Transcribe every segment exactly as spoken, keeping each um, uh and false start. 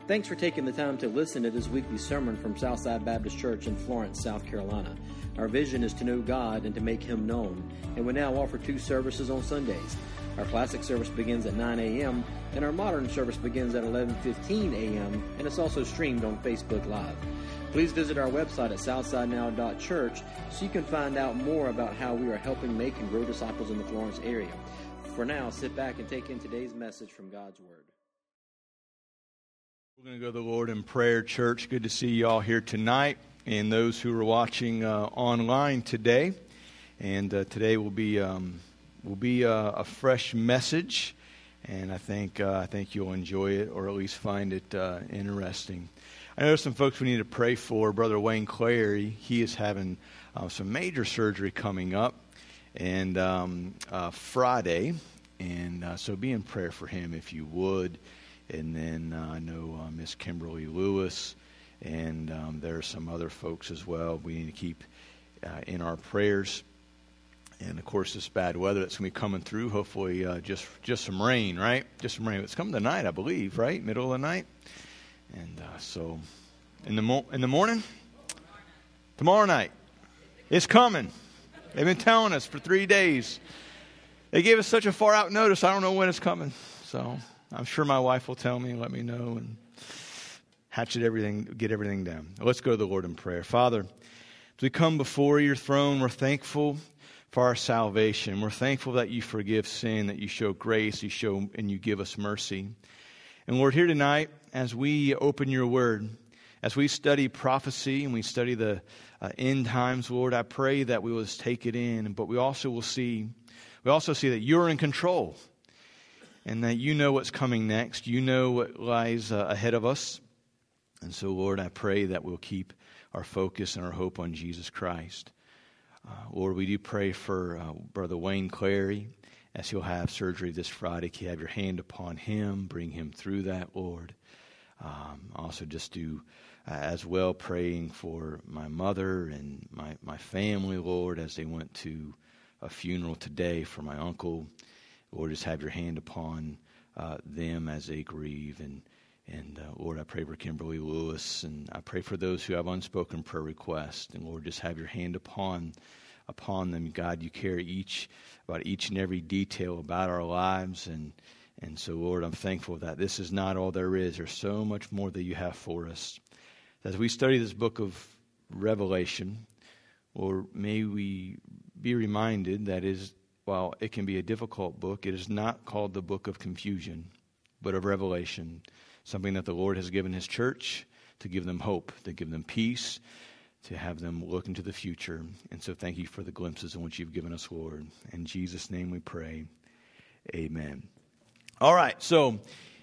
Thanks for taking the time to listen to this weekly sermon from Southside Baptist Church in Florence, South Carolina. Our vision is to know God and to make Him known, and we now offer two services on Sundays. Our classic service begins at nine a.m., and our modern service begins at eleven fifteen a.m., and it's also streamed on Facebook Live. Please visit our website at southside now dot church so you can find out more about how we are helping make and grow disciples in the Florence area. For now, sit back and take in today's message from God's Word. We're going to go to the Lord in prayer, church. Good to see you all here tonight and those who are watching uh, online today. And uh, today will be um, will be a, a fresh message, and I think uh, I think you'll enjoy it, or at least find it uh, interesting. I know there's some folks we need to pray for. Brother Wayne Clary, he is having uh, some major surgery coming up, and um, uh, Friday, and uh, so be in prayer for him if you would. And then uh, I know uh, Miss Kimberly Lewis, and um, there are some other folks as well we need to keep uh, in our prayers. And, of course, this bad weather that's going to be coming through, hopefully uh, just just some rain, right? Just some rain. It's coming tonight, I believe, right? Middle of the night. And uh, so in the, mo- in the morning? Tomorrow night. It's coming. They've been telling us for three days. They gave us such a far out notice, I don't know when it's coming. So I'm sure my wife will tell me and let me know and hatchet everything, get everything down. Let's go to the Lord in prayer. Father, as we come before your throne, we're thankful for our salvation. We're thankful that you forgive sin, that you show grace, you show and you give us mercy. And Lord, here tonight, as we open your word, as we study prophecy and we study the uh, end times, Lord, I pray that we will just take it in, but we also will see, we also see that you're in control. And that you know what's coming next. You know what lies uh, ahead of us. And so, Lord, I pray that we'll keep our focus and our hope on Jesus Christ. Uh, Lord, we do pray for uh, Brother Wayne Clary as he'll have surgery this Friday. Can you have your hand upon him, bring him through that, Lord. Um, also just do uh, as well praying for my mother and my, my family, Lord, as they went to a funeral today for my uncle. Lord, just have your hand upon uh, them as they grieve. And, and uh, Lord, I pray for Kimberly Lewis, and I pray for those who have unspoken prayer requests. And Lord, just have your hand upon upon them. God, you care each about each and every detail about our lives. And, and so, Lord, I'm thankful that this is not all there is. There's so much more that you have for us. As we study this book of Revelation, Lord, may we be reminded that is while it can be a difficult book, it is not called the book of confusion, but of revelation, something that the Lord has given His church to give them hope, to give them peace, to have them look into the future. And so thank you for the glimpses in which you've given us, Lord. In Jesus' name we pray. Amen. All right, so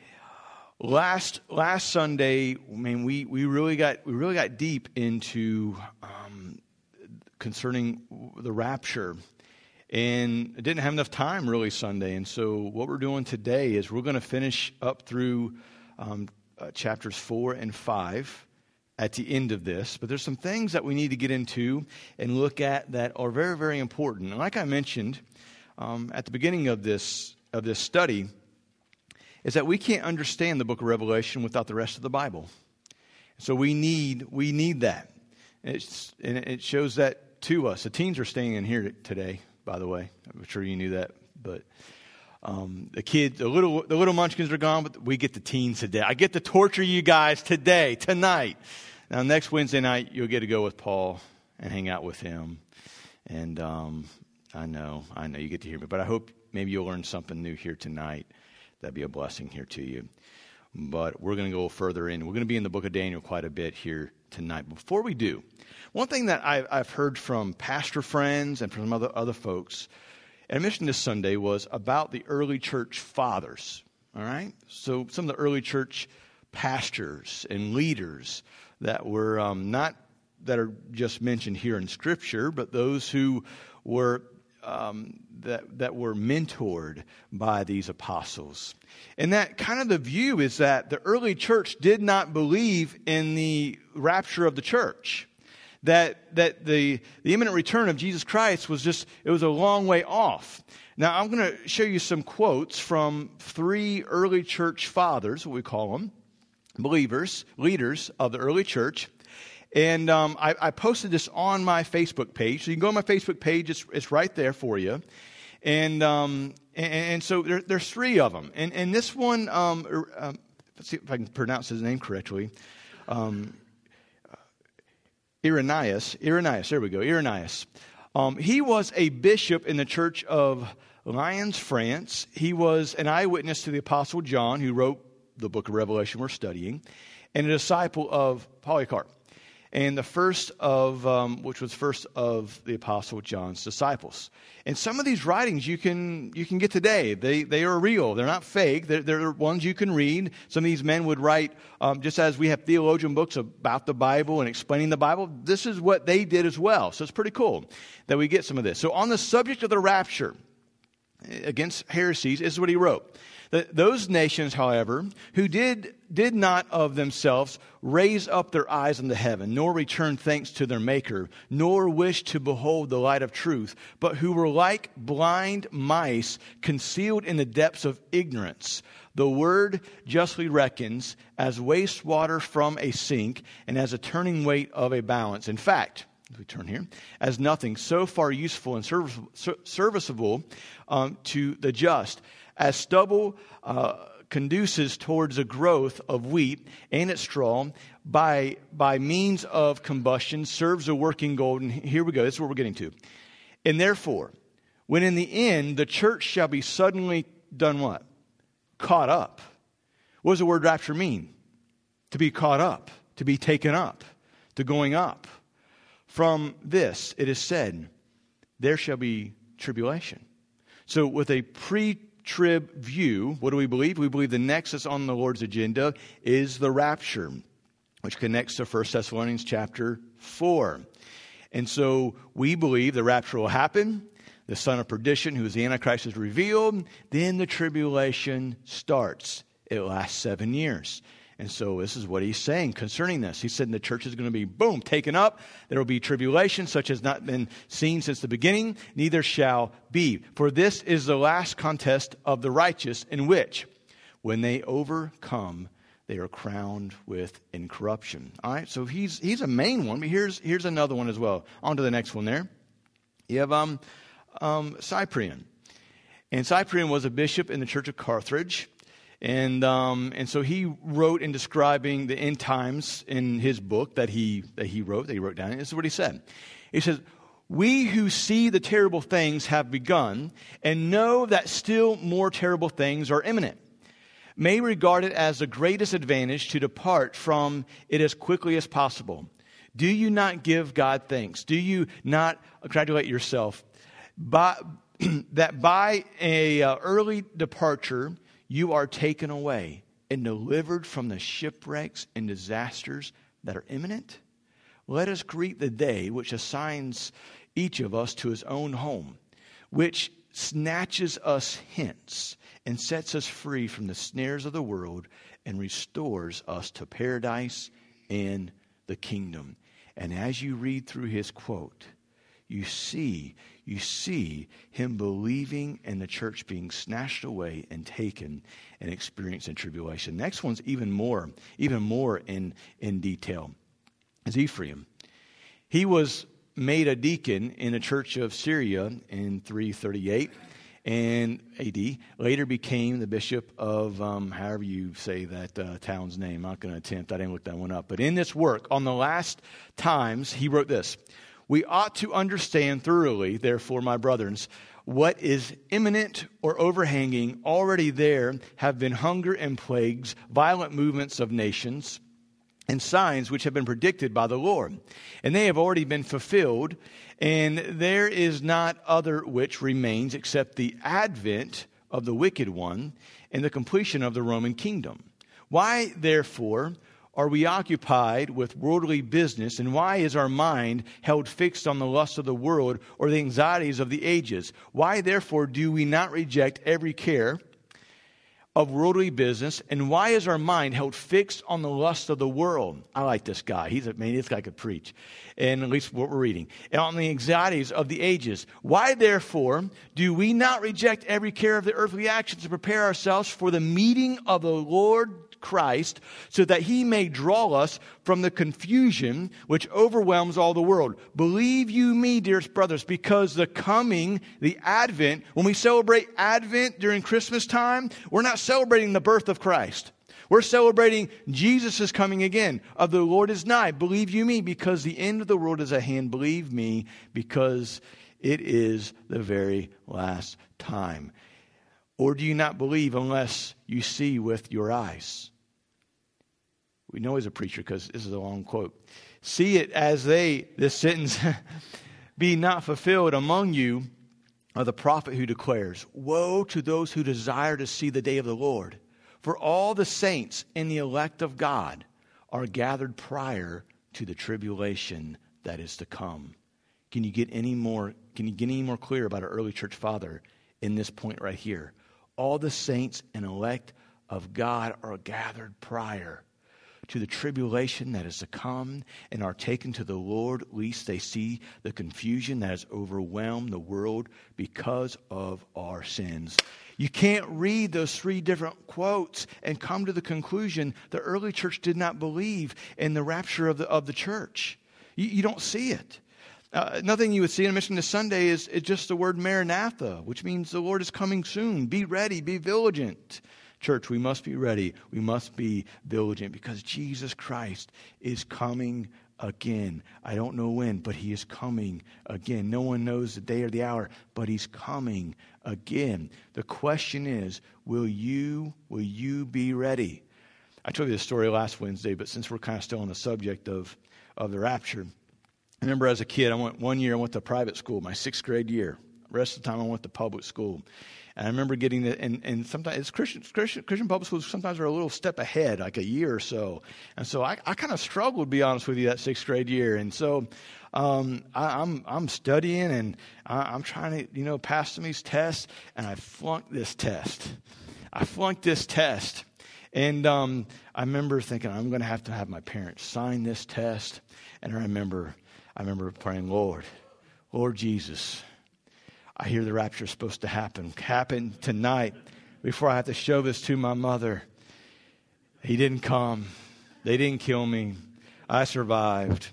last last Sunday, I mean, we, we really got we really got deep into um, concerning the rapture. And I didn't have enough time really Sunday. And so what we're doing today is we're going to finish up through um, uh, chapters four and five at the end of this. But there's some things that we need to get into and look at that are very, very important. And like I mentioned um, at the beginning of this of this study, is that we can't understand the book of Revelation without the rest of the Bible. So we need we need that. It's, and it shows that to us. The teens are staying in here today. By the way, I'm sure you knew that, but um, the kids, the little, the little munchkins are gone, but we get the teens today. I get to torture you guys today, tonight. Now, next Wednesday night, you'll get to go with Paul and hang out with him. And um, I know, I know you get to hear me, but I hope maybe you'll learn something new here tonight. That'd be a blessing here to you. But we're going to go further in. We're going to be in the book of Daniel quite a bit here tonight. Before we do, one thing that I've, I've heard from pastor friends and from other, other folks, and I mentioned this Sunday, was about the early church fathers. All right? So some of the early church pastors and leaders that were um, not, that are just mentioned here in Scripture, but those who were Um, that that were mentored by these apostles. And that kind of the view is that the early church did not believe in the rapture of the church. That that the, the imminent return of Jesus Christ was just, it was a long way off. Now I'm going to show you some quotes from three early church fathers, what we call them, believers, leaders of the early church. And um, I, I posted this on my Facebook page. So you can go on my Facebook page. It's, it's right there for you. And um, and, and so there, there's three of them. And, and this one, um, um, let's see if I can pronounce his name correctly. Um, Irenaeus. Irenaeus. There we go. Irenaeus. Um, he was a bishop in the church of Lyons, France. He was an eyewitness to the Apostle John, who wrote the book of Revelation we're studying, and a disciple of Polycarp, and the first of, um, which was first of the Apostle John's disciples. And some of these writings you can you can get today. They they are real. They're not fake. They're, they're ones you can read. Some of these men would write, um, just as we have theologian books about the Bible and explaining the Bible, this is what they did as well. So it's pretty cool that we get some of this. So on the subject of the rapture, against heresies, this is what he wrote. Those nations, however, who did did not of themselves raise up their eyes unto heaven, nor return thanks to their Maker, nor wish to behold the light of truth, but who were like blind mice concealed in the depths of ignorance, the word justly reckons as wastewater from a sink, and as a turning weight of a balance. In fact, we turn here, as nothing so far useful and serviceable, serviceable um, to the just, as stubble uh, conduces towards the growth of wheat and its straw, by by means of combustion serves a working gold. And here we go, this is what we're getting to. And therefore, when in the end the church shall be suddenly done what? Caught up. What does the word rapture mean? To be caught up, to be taken up, to going up. From this, it is said, there shall be tribulation. So with a pre-trib view, what do we believe? We believe the nexus on the Lord's agenda is the rapture, which connects to First Thessalonians chapter four. And so we believe the rapture will happen. The son of perdition, who is the Antichrist, is revealed. Then the tribulation starts. It lasts seven years. And so this is what he's saying concerning this. He said the church is going to be, boom, taken up. There will be tribulation such as not been seen since the beginning, neither shall be. For this is the last contest of the righteous, in which, when they overcome, they are crowned with incorruption. All right, so he's he's a main one, but here's here's another one as well. On to the next one there. You have um, um, Cyprian. And Cyprian was a bishop in the church of Carthage. And um, and so he wrote in describing the end times in his book that he that he wrote, that he wrote down. This is what he said. He says, we who see the terrible things have begun and know that still more terrible things are imminent, may regard it as the greatest advantage to depart from it as quickly as possible. Do you not give God thanks? Do you not congratulate yourself by, that by a uh, early departure you are taken away and delivered from the shipwrecks and disasters that are imminent? Let us greet the day which assigns each of us to his own home, which snatches us hence and sets us free from the snares of the world and restores us to paradise and the kingdom. And as you read through his quote, you see, you see him believing in the church being snatched away and taken and experiencing tribulation. Next one's even more, even more in, in detail. Is Ephraim. He was made a deacon in the church of Syria in three thirty-eight and A D. Later became the bishop of, um, however you say that uh, town's name. I'm not going to attempt. I didn't look that one up. But in this work, on the last times, he wrote this. We ought to understand thoroughly, therefore, my brothers, what is imminent or overhanging. Already there have been hunger and plagues, violent movements of nations, and signs which have been predicted by the Lord. And they have already been fulfilled, and there is not other which remains except the advent of the wicked one and the completion of the Roman kingdom. Why, therefore, are we occupied with worldly business, and why is our mind held fixed on the lust of the world or the anxieties of the ages? Why, therefore, do we not reject every care of worldly business, and why is our mind held fixed on the lust of the world? I like this guy. He's a man. This guy could preach, and at least what we're reading. And on the anxieties of the ages. Why, therefore, do we not reject every care of the earthly actions to prepare ourselves for the meeting of the Lord Christ so that he may draw us from the confusion which overwhelms all the world. Believe you me, dearest brothers, because the coming, the Advent, when we celebrate Advent during Christmas time, we're not celebrating the birth of Christ. We're celebrating Jesus is coming again. Of the Lord is nigh. Believe you me, because the end of the world is at hand. Believe me, because it is the very last time. Or do you not believe unless you see with your eyes? We know he's a preacher because this is a long quote. See it as they, this sentence, be not fulfilled among you of the prophet who declares, woe to those who desire to see the day of the Lord. For all the saints and the elect of God are gathered prior to the tribulation that is to come. Can you get any more, can you get any more clear about our early church father in this point right here? All the saints and elect of God are gathered prior to the tribulation that is to come and are taken to the Lord, lest they see the confusion that has overwhelmed the world because of our sins. You can't read those three different quotes and come to the conclusion the early church did not believe in the rapture of the, of the church. You, you don't see it. Uh, nothing you would see in a mission this Sunday is, is just the word Maranatha, which means the Lord is coming soon. Be ready, be vigilant. Church, we must be ready. We must be vigilant because Jesus Christ is coming again. I don't know when, but he is coming again. No one knows the day or the hour, but he's coming again. The question is, will you, will you be ready? I told you this story last Wednesday, but since we're kind of still on the subject of, of the rapture, I remember as a kid, I went one year, I went to private school, my sixth grade year. The rest of the time I went to public school. And I remember getting the, and, and sometimes it's Christian, Christian Christian public schools sometimes are a little step ahead, like a year or so. And so I, I kind of struggled, to be honest with you, that sixth grade year. And so um, I, I'm I'm studying and I, I'm trying to, you know, pass some of these tests, and I flunked this test. I flunked this test. And um, I remember thinking, I'm going to have to have my parents sign this test. And I remember, I remember praying, Lord, Lord Jesus, I hear the rapture is supposed to happen. Happen tonight before I have to show this to my mother. He didn't come. They didn't kill me. I survived.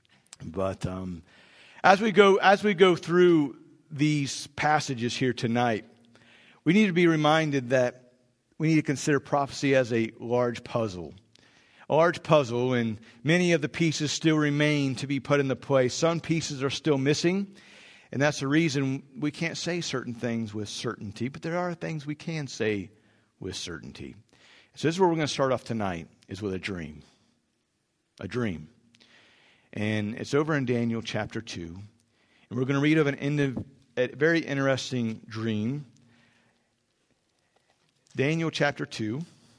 But um, as we go, as we go through these passages here tonight, we need to be reminded that we need to consider prophecy as a large puzzle. A large puzzle, and many of the pieces still remain to be put into place. Some pieces are still missing. And that's the reason we can't say certain things with certainty, but there are things we can say with certainty. So this is where we're going to start off tonight, is with a dream. A dream. And it's over in Daniel chapter two. And we're going to read of an end of, a very interesting dream. Daniel chapter two.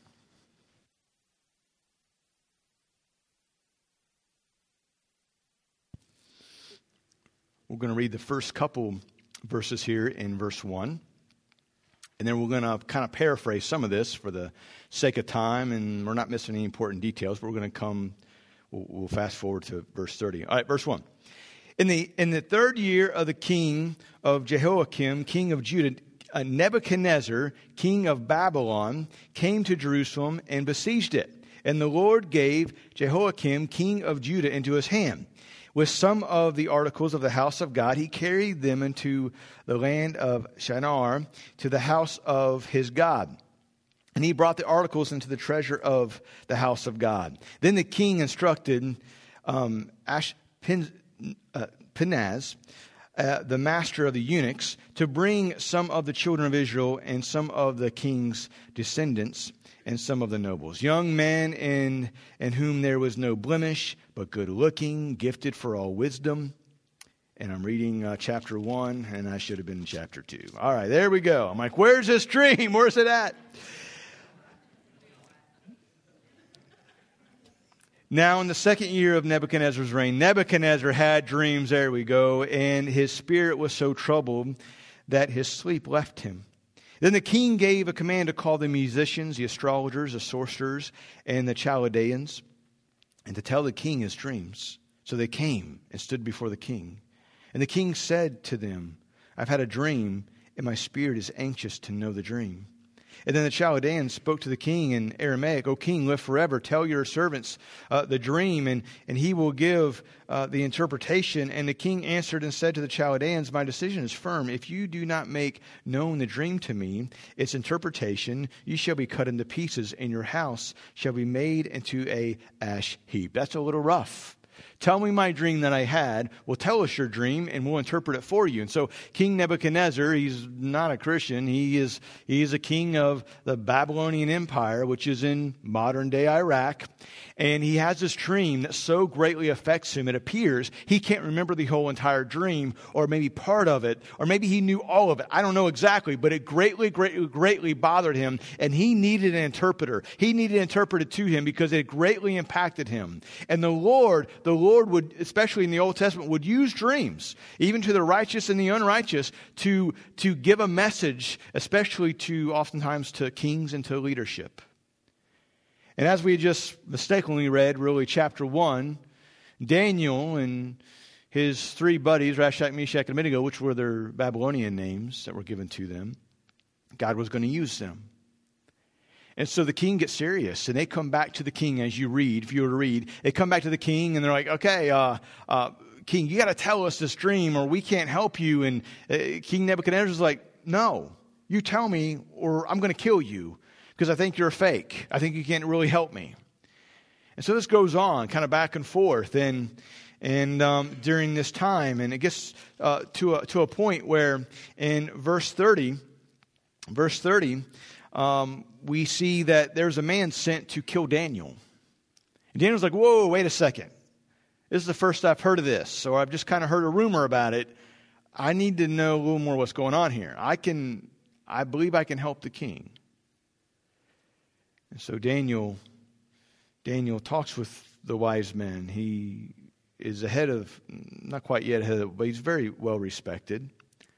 We're going to read the first couple verses here in verse one. And then we're going to kind of paraphrase some of this for the sake of time. And we're not missing any important details. But we're going to come, we'll, we'll fast forward to verse thirty. All right, verse one. In the, in the third year of the king of Jehoiakim, king of Judah, Nebuchadnezzar, king of Babylon, came to Jerusalem and besieged it. And the Lord gave Jehoiakim, king of Judah, into his hand. With some of the articles of the house of God, he carried them into the land of Shinar, to the house of his God. And he brought the articles into the treasure of the house of God. Then the king instructed um, Ashpenaz, uh, Penaz, uh, the master of the eunuchs, to bring some of the children of Israel and some of the king's descendants and some of the nobles, young men in, in whom there was no blemish, but good looking, gifted for all wisdom. And I'm reading uh, chapter one, and I should have been in chapter two. All right, there we go. I'm like, where's this dream? Where's it at? Now, in the second year of Nebuchadnezzar's reign, Nebuchadnezzar had dreams, there we go, and his spirit was so troubled that his sleep left him. Then the king gave a command to call the musicians, the astrologers, the sorcerers, and the Chaldeans, and to tell the king his dreams. So they came and stood before the king. And the king said to them, I've had a dream, and my spirit is anxious to know the dream. And then the Chaldeans spoke to the king in Aramaic, O king, live forever. Tell your servants uh, the dream, and, and he will give uh, the interpretation. And the king answered and said to the Chaldeans, my decision is firm. If you do not make known the dream to me, its interpretation, you shall be cut into pieces, and your house shall be made into a ash heap. That's a little rough. Tell me my dream that I had. Well, tell us your dream, and we'll interpret it for you. And so King Nebuchadnezzar, he's not a Christian. He is he is a king of the Babylonian Empire, which is in modern-day Iraq. And he has this dream that so greatly affects him, it appears he can't remember the whole entire dream, or maybe part of it, or maybe he knew all of it. I don't know exactly, but it greatly, greatly, greatly bothered him, and he needed an interpreter. He needed it interpreted to him because it greatly impacted him. And the Lord, the Lord would, especially in the Old Testament, would use dreams, even to the righteous and the unrighteous, to, to give a message, especially to, oftentimes, to kings and to leadership. And as we just mistakenly read, really, chapter one, Daniel and his three buddies, Rashak, Meshach, and Abednego, which were their Babylonian names that were given to them, God was going to use them. And so the king gets serious, and they come back to the king as you read, if you were to read. They come back to the king, and they're like, okay, uh, uh, king, you got to tell us this dream, or we can't help you. And uh, King Nebuchadnezzar's like, no, you tell me, or I'm going to kill you. Because I think you're a fake. I think you can't really help me. And so this goes on, kind of back and forth, and and um, during this time, and it gets uh, to a to a point where in verse thirty, verse thirty, um, we see that there's a man sent to kill Daniel. And Daniel's like, "Whoa, wait a second! This is the first I've heard of this, or I've just kind of heard a rumor about it. I need to know a little more what's going on here. I can, I believe, I can help the king." And so Daniel, Daniel talks with the wise men. He is ahead of, not quite yet ahead of, but he's very well respected.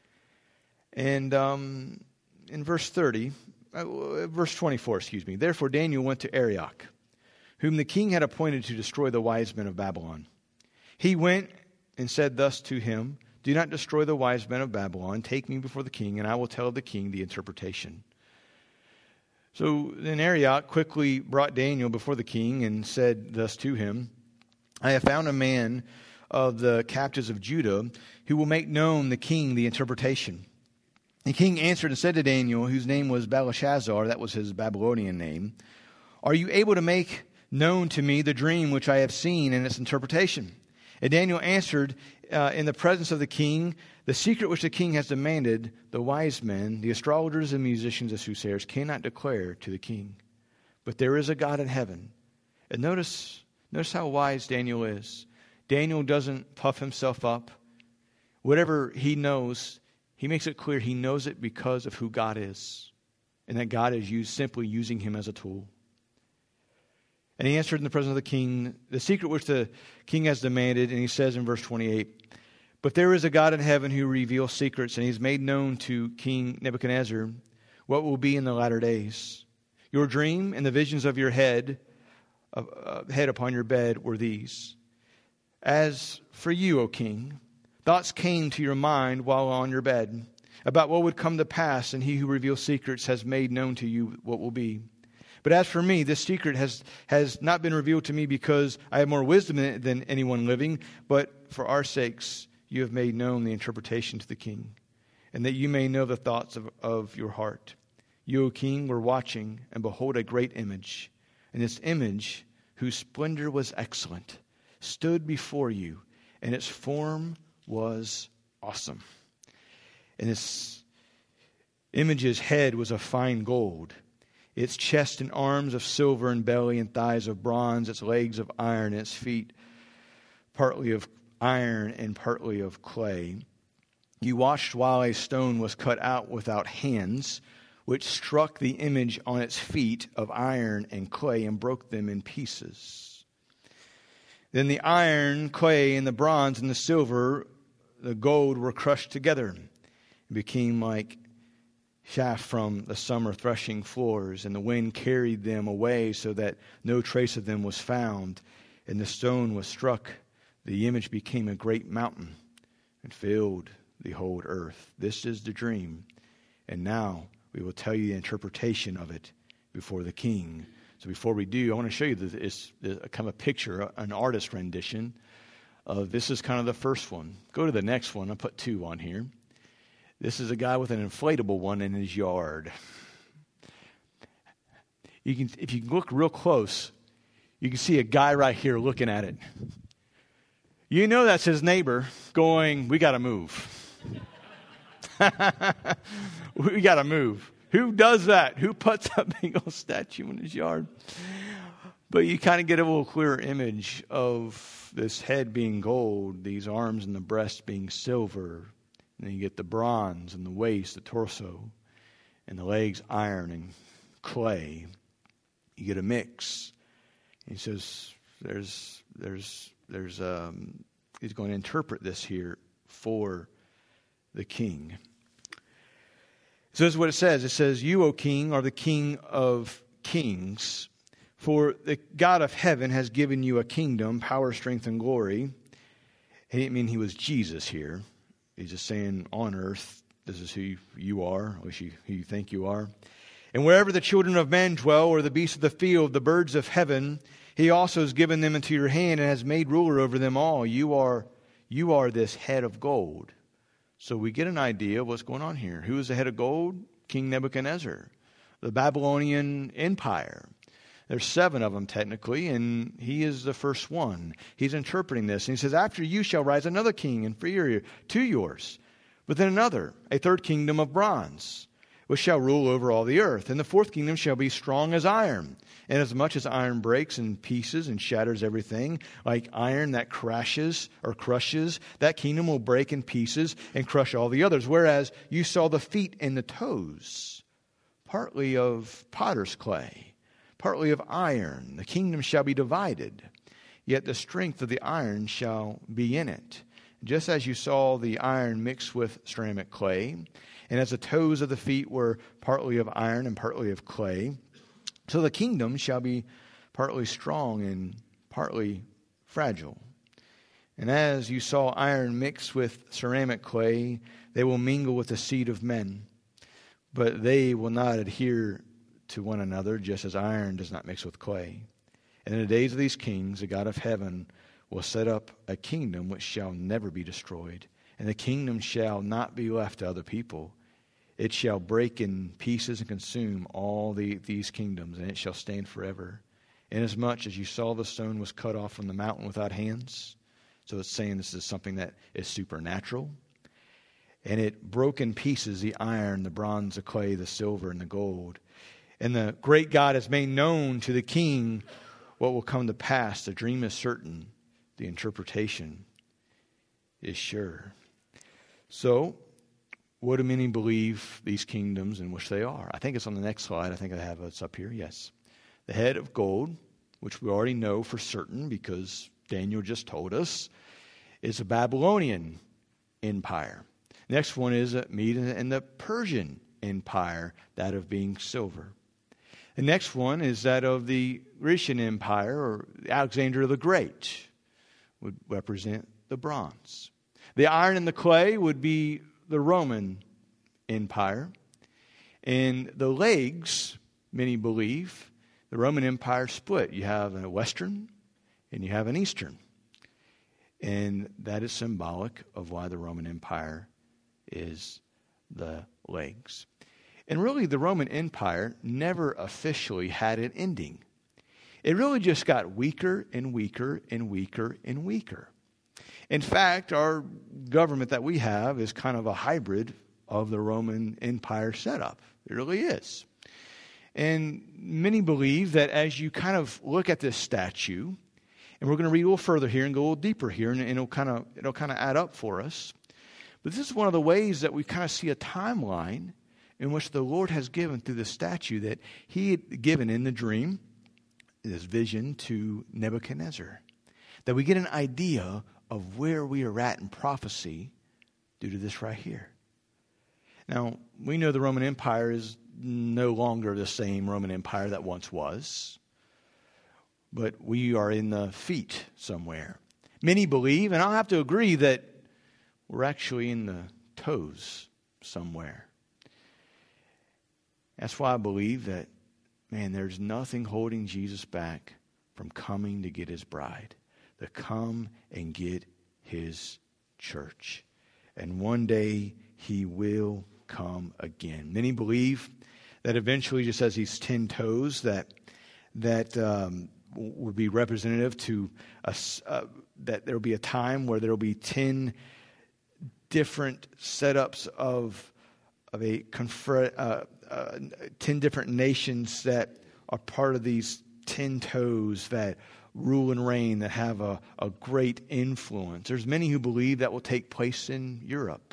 And um, in verse thirty, uh, verse twenty-four, excuse me. Therefore Daniel went to Arioch, whom the king had appointed to destroy the wise men of Babylon. He went and said thus to him, do not destroy the wise men of Babylon. Take me before the king, and I will tell the king the interpretation. So then Arioch quickly brought Daniel before the king and said thus to him, I have found a man of the captives of Judah who will make known the king the interpretation. The king answered and said to Daniel, whose name was Belteshazzar, that was his Babylonian name, are you able to make known to me the dream which I have seen and its interpretation? And Daniel answered uh, in the presence of the king, the secret which the king has demanded, the wise men, the astrologers and musicians and soothsayers cannot declare to the king. But there is a God in heaven. And notice, notice how wise Daniel is. Daniel doesn't puff himself up. Whatever he knows, he makes it clear he knows it because of who God is. And that God is used, simply using him as a tool. And he answered in the presence of the king, the secret which the king has demanded, and he says in verse twenty-eight, but there is a God in heaven who reveals secrets, and he's made known to King Nebuchadnezzar what will be in the latter days. Your dream and the visions of your head, uh, head upon your bed were these. As for you, O king, thoughts came to your mind while on your bed about what would come to pass, and he who reveals secrets has made known to you what will be. But as for me, this secret has, has not been revealed to me because I have more wisdom in it than anyone living, but for our sakes you have made known the interpretation to the king, and that you may know the thoughts of, of your heart. You, O king, were watching, and behold, a great image. And this image, whose splendor was excellent, stood before you, and its form was awesome. And this image's head was of fine gold, its chest and arms of silver, and belly and thighs of bronze, its legs of iron, and its feet partly of iron and partly of clay. You watched while a stone was cut out without hands, which struck the image on its feet of iron and clay and broke them in pieces. Then the iron, clay, and the bronze and the silver, the gold were crushed together and became like chaff from the summer threshing floors, and the wind carried them away so that no trace of them was found. And the stone was struck. The image became a great mountain and filled the whole earth. This is the dream. And now we will tell you the interpretation of it before the king. So before we do, I want to show you this, it's kind of a picture, an artist rendition of, this is kind of the first one. Go to the next one. I'll put two on here. This is a guy with an inflatable one in his yard. You can, if you look real close, you can see a guy right here looking at it. You know that's his neighbor going, we got to move. We got to move. Who does that? Who puts a big old statue in his yard? But you kind of get a little clearer image of this head being gold, these arms and the breast being silver. And then you get the bronze and the waist, the torso, and the legs iron and clay. You get a mix. He says there's there's there's um he's going to interpret this here for the king. So this is what it says. It says, "You, O king, are the king of kings, for the God of heaven has given you a kingdom, power, strength, and glory." He didn't mean he was Jesus here. He's just saying on earth, this is who you are, or who you think you are. "And wherever the children of men dwell, or the beasts of the field, the birds of heaven, he also has given them into your hand and has made ruler over them all. You are, you are this head of gold." So we get an idea of what's going on here. Who is the head of gold? King Nebuchadnezzar, the Babylonian Empire. There's seven of them technically, and he is the first one. He's interpreting this, and he says, "After you shall rise another king inferior to yours, but then another, a third kingdom of bronze, which shall rule over all the earth. And the fourth kingdom shall be strong as iron. And as much as iron breaks in pieces and shatters everything, like iron that crashes or crushes, that kingdom will break in pieces and crush all the others. Whereas you saw the feet and the toes, partly of potter's clay, partly of iron. The kingdom shall be divided, yet the strength of the iron shall be in it. Just as you saw the iron mixed with ceramic clay, and as the toes of the feet were partly of iron and partly of clay, so the kingdom shall be partly strong and partly fragile. And as you saw iron mixed with ceramic clay, they will mingle with the seed of men, but they will not adhere to one another, just as iron does not mix with clay. And in the days of these kings, the God of heaven will set up a kingdom which shall never be destroyed, and the kingdom shall not be left to other people. It shall break in pieces and consume all the, these kingdoms, and it shall stand forever. Inasmuch as you saw the stone was cut off from the mountain without hands." So it's saying this is something that is supernatural. "And it broke in pieces the iron, the bronze, the clay, the silver, and the gold. And the great God has made known to the king what will come to pass. The dream is certain. The interpretation is sure." So, what do many believe these kingdoms in which they are? I think it's on the next slide. I think I have it up here. Yes. The head of gold, which we already know for certain because Daniel just told us, is a Babylonian empire. Next one is a Medes and the Persian empire, that of being silver. The next one is that of the Grecian empire, or Alexander the Great, would represent the bronze. The iron and the clay would be the Roman Empire. And the legs, many believe, the Roman Empire split. You have a Western and you have an Eastern. And that is symbolic of why the Roman Empire is the legs. And really, the Roman Empire never officially had an ending. It really just got weaker and weaker and weaker and weaker. In fact, our government that we have is kind of a hybrid of the Roman Empire setup. It really is. And many believe that as you kind of look at this statue, and we're going to read a little further here and go a little deeper here, and it'll kind of it'll kind of add up for us. But this is one of the ways that we kind of see a timeline in which the Lord has given through the statue that he had given in the dream, this vision to Nebuchadnezzar. That we get an idea of where we are at in prophecy due to this right here. Now, we know the Roman Empire is no longer the same Roman Empire that once was. But we are in the feet somewhere. Many believe, and I'll have to agree, that we're actually in the toes somewhere. That's why I believe that, man, there's nothing holding Jesus back from coming to get his bride, to come and get his church. And one day he will come again. Many believe that eventually, just as these ten toes that that um, would be representative to a, uh, that there will be a time where there will be ten different setups of of a confer, uh, uh, ten different nations that are part of these ten toes that rule and reign, that have a, a great influence. There's many who believe that will take place in Europe.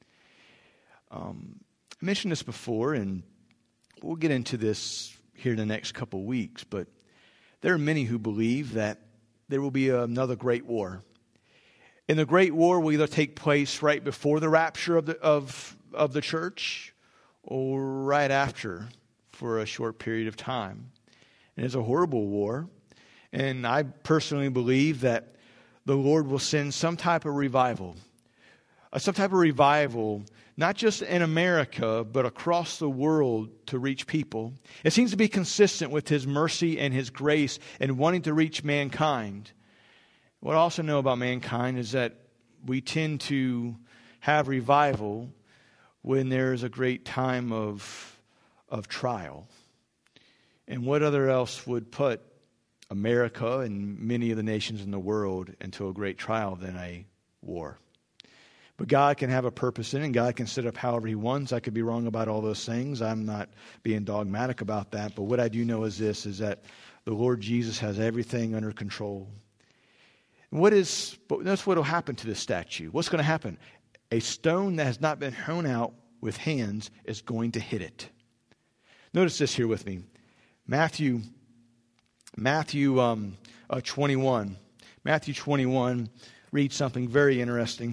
Um, I mentioned this before, and we'll get into this here in the next couple weeks, but there are many who believe that there will be another great war. And the great war will either take place right before the rapture of the of of the church or right after for a short period of time. And it's a horrible war. And I personally believe that the Lord will send some type of revival. Uh, some type of revival, not just in America, but across the world to reach people. It seems to be consistent with His mercy and His grace and wanting to reach mankind. What I also know about mankind is that we tend to have revival when there's a great time of, of trial. And what other else would put America and many of the nations in the world into a great trial than a war? But God can have a purpose in it, and God can set up however He wants. I could be wrong about all those things. I'm not being dogmatic about that. But what I do know is this, is that the Lord Jesus has everything under control. What is, but that's what will happen to this statue. What's going to happen? A stone that has not been hewn out with hands is going to hit it. Notice this here with me. Matthew, Matthew um, uh, twenty-one. Matthew twenty-one reads something very interesting.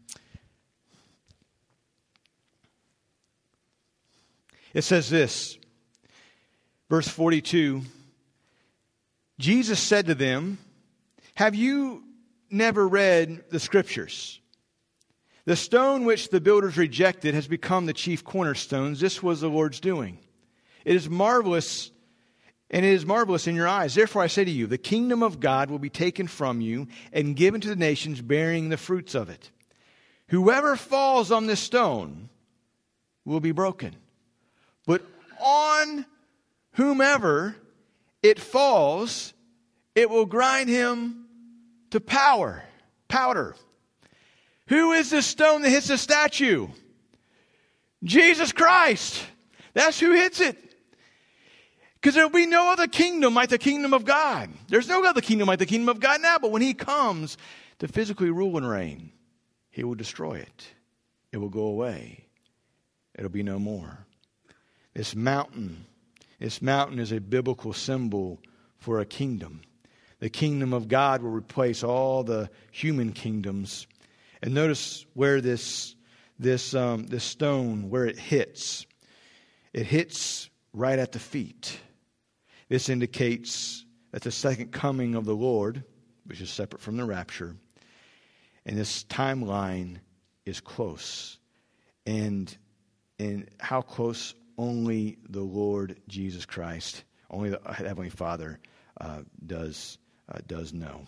It says this, verse forty-two, Jesus said to them, "Have you never read the Scriptures? The stone which the builders rejected has become the chief cornerstone. This was the Lord's doing. It is marvelous, and it is marvelous in your eyes. Therefore I say to you, the kingdom of God will be taken from you and given to the nations bearing the fruits of it. Whoever falls on this stone will be broken. But on whomever it falls, it will grind him to power, powder." Who is this stone that hits the statue? Jesus Christ. That's who hits it. Because there will be no other kingdom like the kingdom of God. There's no other kingdom like the kingdom of God now. But when He comes to physically rule and reign, He will destroy it. It will go away. It'll be no more. This mountain, this mountain is a biblical symbol for a kingdom. The kingdom of God will replace all the human kingdoms. And notice where this this um, this stone, where it hits. It hits right at the feet. This indicates that the second coming of the Lord, which is separate from the rapture, and this timeline is close. And and how close? Only the Lord Jesus Christ, only the Heavenly Father uh, does uh, does know.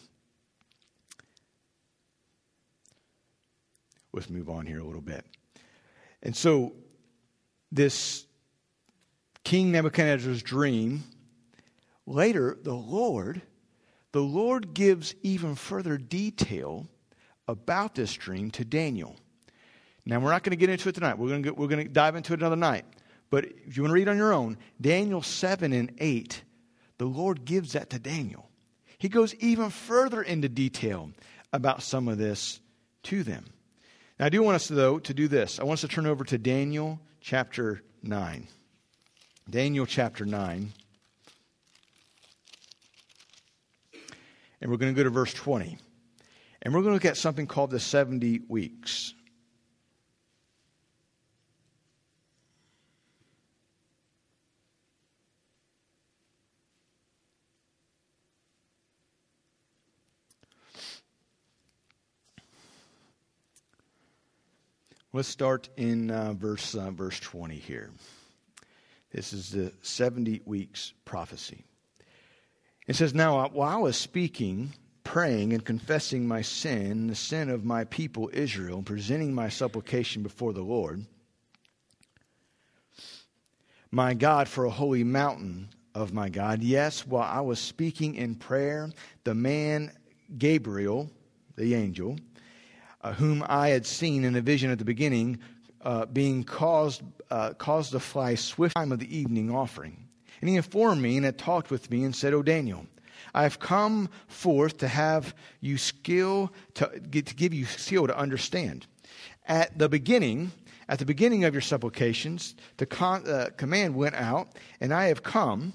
Let's move on here a little bit. And so, this King Nebuchadnezzar's dream, later the Lord, the Lord gives even further detail about this dream to Daniel. Now, we're not going to get into it tonight. We're going to get, we're going to dive into it another night. But if you want to read on your own, Daniel seven and eight, the Lord gives that to Daniel. He goes even further into detail about some of this to them. Now, I do want us, though, to do this. I want us to turn over to Daniel chapter nine. Daniel chapter nine. And we're going to go to verse twenty. And we're going to look at something called the seventy weeks. Let's start in uh, verse uh, verse twenty here. This is the seventy weeks prophecy. It says, now while I was speaking, praying and confessing my sin, the sin of my people Israel, and presenting my supplication before the Lord, my God, for a holy mountain of my God. Yes, while I was speaking in prayer, the man Gabriel, the angel, uh, whom I had seen in a vision at the beginning, uh, being caused uh, caused to fly swift time of the evening offering. And he informed me and had talked with me and said, O Daniel, I have come forth to have you skill, to, to give you skill to understand. At the beginning, at the beginning of your supplications, the con, uh, command went out, and I have come,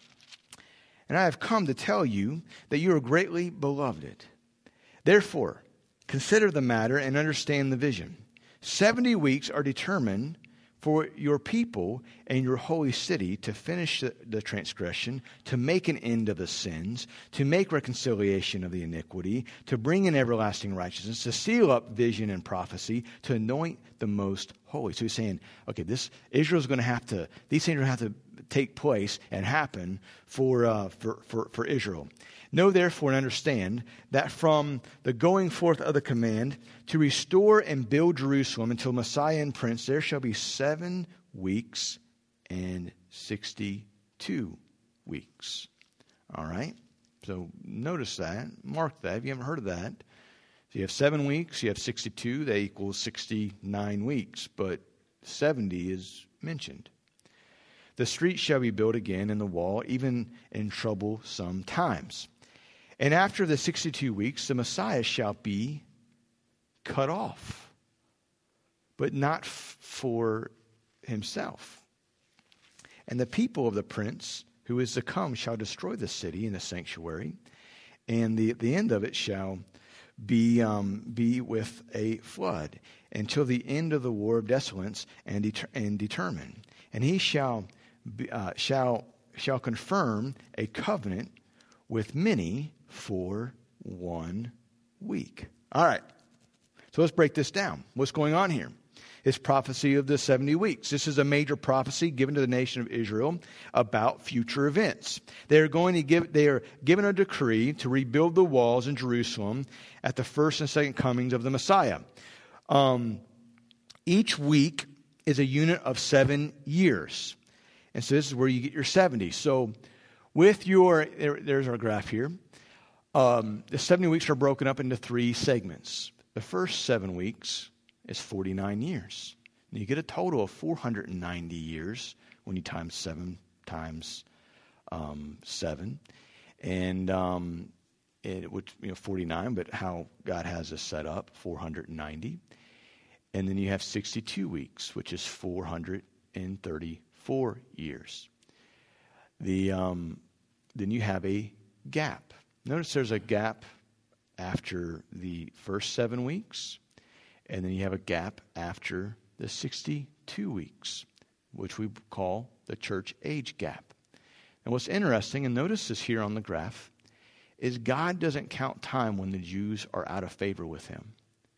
and I have come to tell you that you are greatly beloved. Therefore, consider the matter and understand the vision. Seventy weeks are determined for your people and your holy city to finish the, the transgression, to make an end of the sins, to make reconciliation of the iniquity, to bring in everlasting righteousness, to seal up vision and prophecy, to anoint the most holy. So he's saying, okay, this Israel's going to have to, these things are going to have to take place and happen for, uh, for, for, for Israel. Know therefore and understand that from the going forth of the command to restore and build Jerusalem until Messiah and Prince, there shall be seven weeks and sixty-two weeks. All right? So notice that. Mark that if you haven't heard of that. So you have seven weeks, you have sixty-two, that equals sixty-nine weeks, but seventy is mentioned. The street shall be built again, and the wall, even in troublesome times. And after the sixty-two weeks, the Messiah shall be cut off, but not f- for himself. And the people of the prince who is to come shall destroy the city and the sanctuary, and the, the end of it shall be um, be with a flood until the end of the war of desolence and, det- and determine. And he shall be, uh, shall shall confirm a covenant with many for one week. All right. So let's break this down. What's going on here? It's prophecy of the seventy weeks. This is a major prophecy given to the nation of Israel about future events. They are going to give, they are given a decree to rebuild the walls in Jerusalem at the first and second comings of the Messiah. Um, each week is a unit of seven years. And so this is where you get your seventy. So with your, there, there's our graph here. Um, the seventy weeks are broken up into three segments. The first seven weeks is forty-nine years. And you get a total of four hundred ninety years when you times seven times um, seven. And um, it would, you know, forty-nine, but how God has us set up, four hundred ninety. And then you have sixty-two weeks, which is four hundred thirty-four years. The um, then you have a gap. Notice there's a gap after the first seven weeks, and then you have a gap after the sixty-two weeks, which we call the church age gap. And what's interesting, and notice this here on the graph, is God doesn't count time when the Jews are out of favor with him.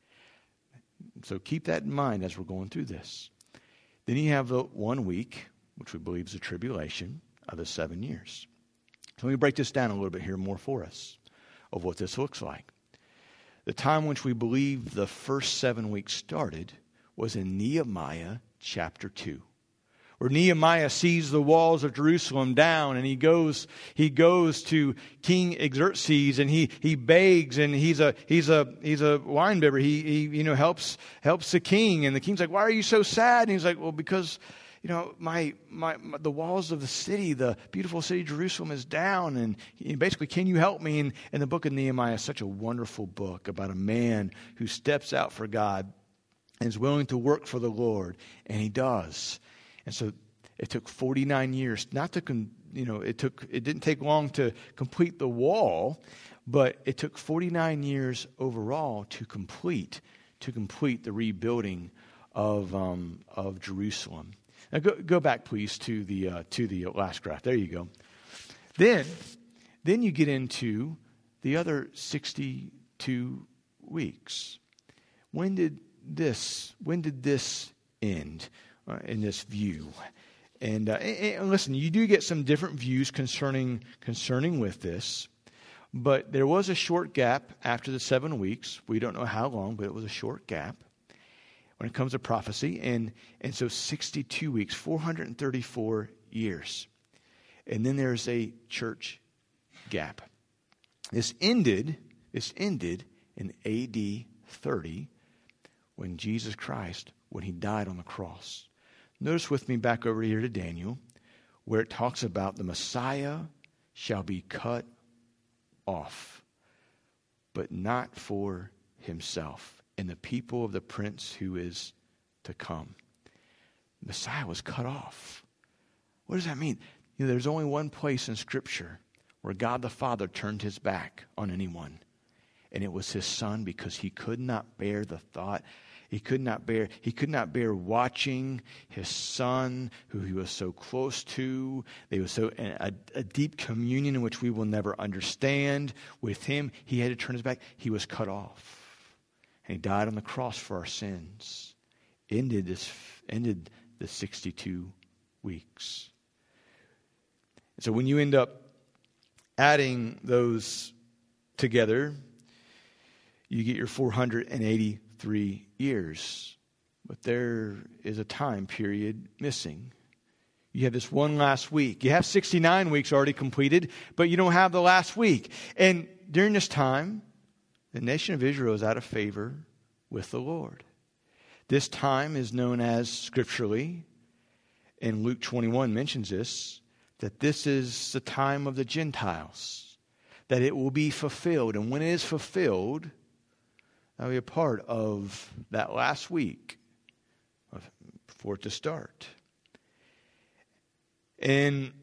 So keep that in mind as we're going through this. Then you have the one week, which we believe is the tribulation of the seven years. So let me break this down a little bit here more for us of what this looks like. The time which we believe the first seven weeks started was in Nehemiah chapter two, where Nehemiah sees the walls of Jerusalem down, and he goes he goes to King Xerxes, and he he begs, and he's a he's a he's a wine bibber. He he you know helps helps the king, and the king's like, "Why are you so sad?" And he's like, "Well, because you know, my, my, my the walls of the city, the beautiful city of Jerusalem is down. And he, basically, can you help me?" And, and the book of Nehemiah is such a wonderful book about a man who steps out for God and is willing to work for the Lord. And he does. And so it took forty-nine years, not to, con, you know, it took, it didn't take long to complete the wall, but it took forty-nine years overall to complete, to complete the rebuilding of, um, of Jerusalem. Now go, go back, please, to the uh, to the last graph. There you go. Then, then you get into the other sixty-two weeks. When did this? When did this end uh, in this view? and, uh, and, and listen, you do get some different views concerning concerning with this. But there was a short gap after the seven weeks. We don't know how long, but it was a short gap when it comes to prophecy. And, and so sixty-two weeks, four hundred thirty-four years. And then there's a church gap. This ended, this ended in A D thirty when Jesus Christ, when he died on the cross. Notice with me back over here to Daniel, where it talks about the Messiah shall be cut off, but not for himself and the people of the prince who is to come. Messiah was cut off. What does that mean? You know, there's only one place in Scripture where God the Father turned his back on anyone, and it was his Son, because he could not bear the thought. He could not bear, he could not bear watching his Son, who he was so close to. They were so a, a deep communion in which we will never understand. With him, he had to turn his back. He was cut off. And he died on the cross for our sins. Ended this ended the sixty-two weeks. And so when you end up adding those together, you get your four hundred eighty-three years. But there is a time period missing. You have this one last week. You have sixty-nine weeks already completed, but you don't have the last week. And during this time, the nation of Israel is out of favor with the Lord. This time is known as, scripturally, and Luke twenty-one mentions this, that this is the time of the Gentiles, that it will be fulfilled. And when it is fulfilled, that'll be a part of that last week for it to start. And,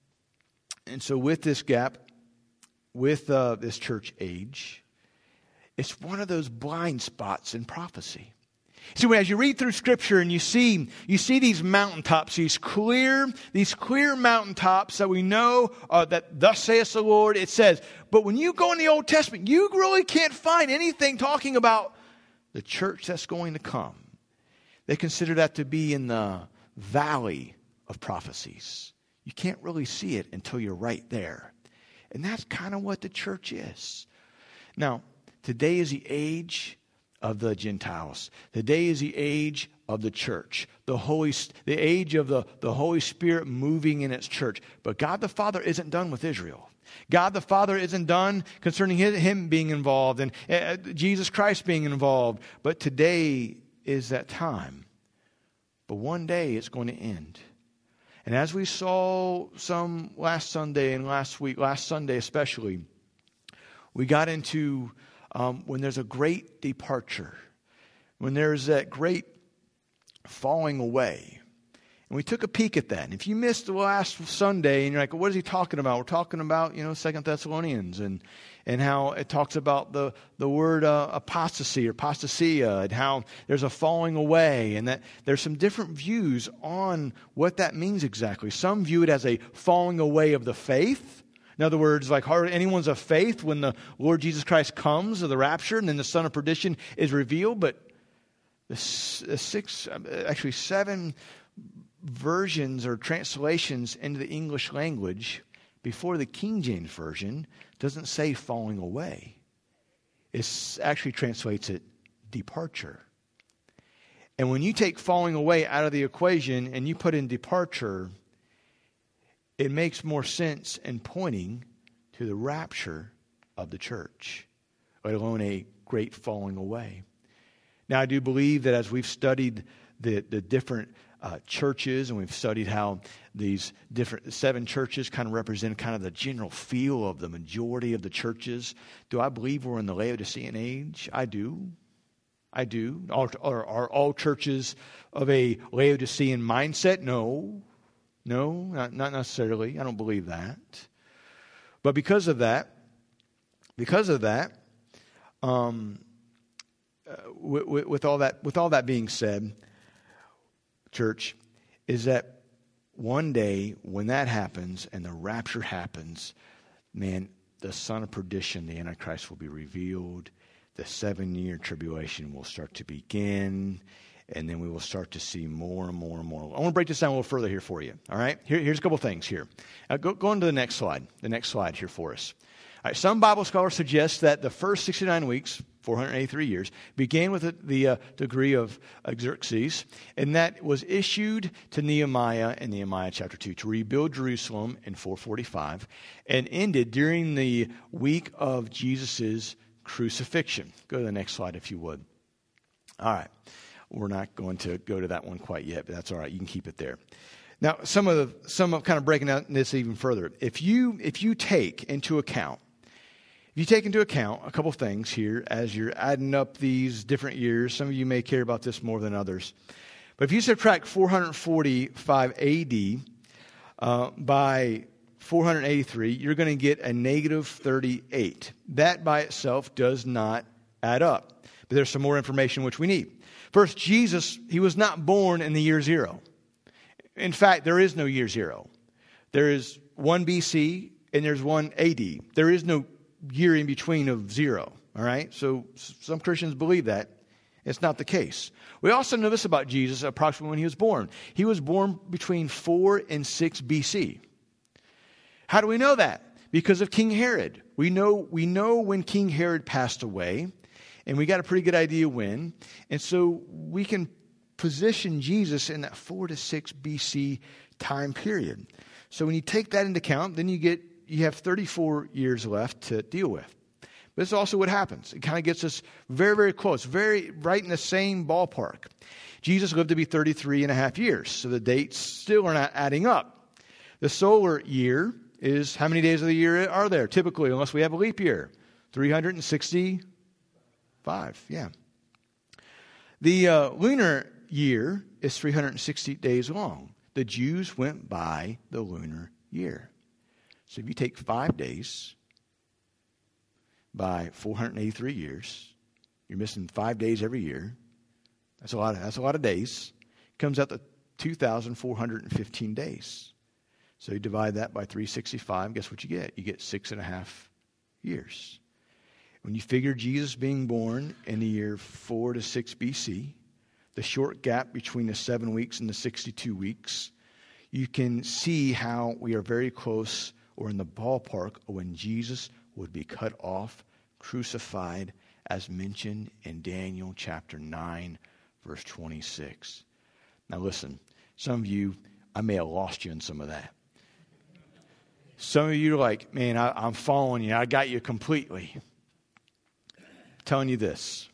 and so with this gap, with uh, this church age, it's one of those blind spots in prophecy. See, as you read through Scripture and you see you see these mountaintops, these clear, these clear mountaintops that we know uh, that thus saith the Lord, it says. But when you go in the Old Testament, you really can't find anything talking about the church that's going to come. They consider that to be in the valley of prophecies. You can't really see it until you're right there. And that's kind of what the church is. Now, today is the age of the Gentiles. Today is the age of the church. The Holy, the age of the, the Holy Spirit moving in its church. But God the Father isn't done with Israel. God the Father isn't done concerning his, him being involved and uh, Jesus Christ being involved. But today is that time. But one day it's going to end. And as we saw some last Sunday and last week, last Sunday especially, we got into um, when there's a great departure, when there's that great falling away. And we took a peek at that. And if you missed the last Sunday and you're like, well, what is he talking about? We're talking about, you know, Second Thessalonians and and how it talks about the, the word uh, apostasy or apostasia and how there's a falling away and that there's some different views on what that means exactly. Some view it as a falling away of the faith. In other words, like anyone's of faith when the Lord Jesus Christ comes or the rapture and then the son of perdition is revealed. But the, the six, actually seven versions or translations into the English language before the King James Version doesn't say falling away. It actually translates it departure. And when you take falling away out of the equation and you put in departure, it makes more sense in pointing to the rapture of the church, let alone a great falling away. Now, I do believe that as we've studied the, the different uh, churches and we've studied how these different seven churches kind of represent kind of the general feel of the majority of the churches, do I believe we're in the Laodicean age? I do. I do. Are, are, are all churches of a Laodicean mindset? No. No, not, not necessarily. I don't believe that. But because of that, because of that, um, uh, with, with all that, with all that being said, church, is that one day when that happens and the rapture happens, man, the son of perdition, the Antichrist, will be revealed. The seven-year tribulation will start to begin. And then we will start to see more and more and more. I want to break this down a little further here for you. All right? Here, here's a couple things here. Uh, go, go on to the next slide. The next slide here for us. All right, some Bible scholars suggest that the first sixty-nine weeks, four hundred eighty-three years, began with the, the uh, degree of Xerxes, and that was issued to Nehemiah in Nehemiah chapter two to rebuild Jerusalem in four forty-five, and ended during the week of Jesus' crucifixion. Go to the next slide if you would. All right. We're not going to go to that one quite yet, but that's all right. You can keep it there. Now, some of the, some of kind of breaking out this even further. If you if you take into account, if you take into account a couple things here as you're adding up these different years, some of you may care about this more than others. But if you subtract four forty-five A D uh, by four eighty-three, you're going to get a negative thirty-eight. That by itself does not add up. But there's some more information which we need. First, Jesus, he was not born in the year zero. In fact, there is no year zero. There is one B C and there's one A D. There is no year in between of zero. All right? So some Christians believe that. It's not the case. We also know this about Jesus approximately when he was born. He was born between four and six B C. How do we know that? Because of King Herod. We know, we know when King Herod passed away. And we got a pretty good idea when. And so we can position Jesus in that four to six B C time period. So when you take that into account, then you get you have thirty-four years left to deal with. But this is also what happens. It kind of gets us very, very close, very right in the same ballpark. Jesus lived to be thirty-three and a half years. So the dates still are not adding up. The solar year is, how many days of the year are there? Typically, unless we have a leap year, three hundred sixty. Five, yeah. The uh, lunar year is three hundred sixty days long. The Jews went by the lunar year. So if you take five days by four hundred eighty-three years, you're missing five days every year. That's a lot of, that's a lot of days. It comes out to two thousand four hundred fifteen days. So you divide that by three hundred sixty-five, guess what you get? You get six and a half years. When you figure Jesus being born in the year four to six B C, the short gap between the seven weeks and the sixty-two weeks, you can see how we are very close or in the ballpark of when Jesus would be cut off, crucified, as mentioned in Daniel chapter nine, verse twenty-six. Now listen, some of you, I may have lost you in some of that. Some of you are like, man, I, I'm following you. I got you completely. Telling you this,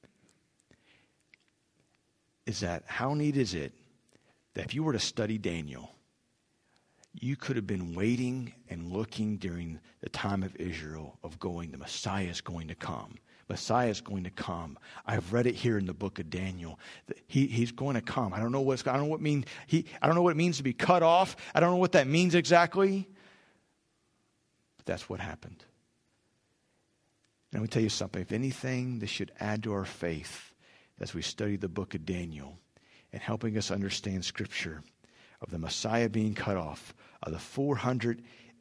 is that how neat is it that if you were to study Daniel, you could have been waiting and looking during the time of Israel of going, the Messiah is going to come. Messiah is going to come. I've read it here in the book of Daniel. He, he's going to come. I don't know what's I don't know what mean he I don't know what it means to be cut off. I don't know what that means exactly. But that's what happened. And let me tell you something. If anything, this should add to our faith as we study the book of Daniel and helping us understand Scripture of the Messiah being cut off, of the four hundred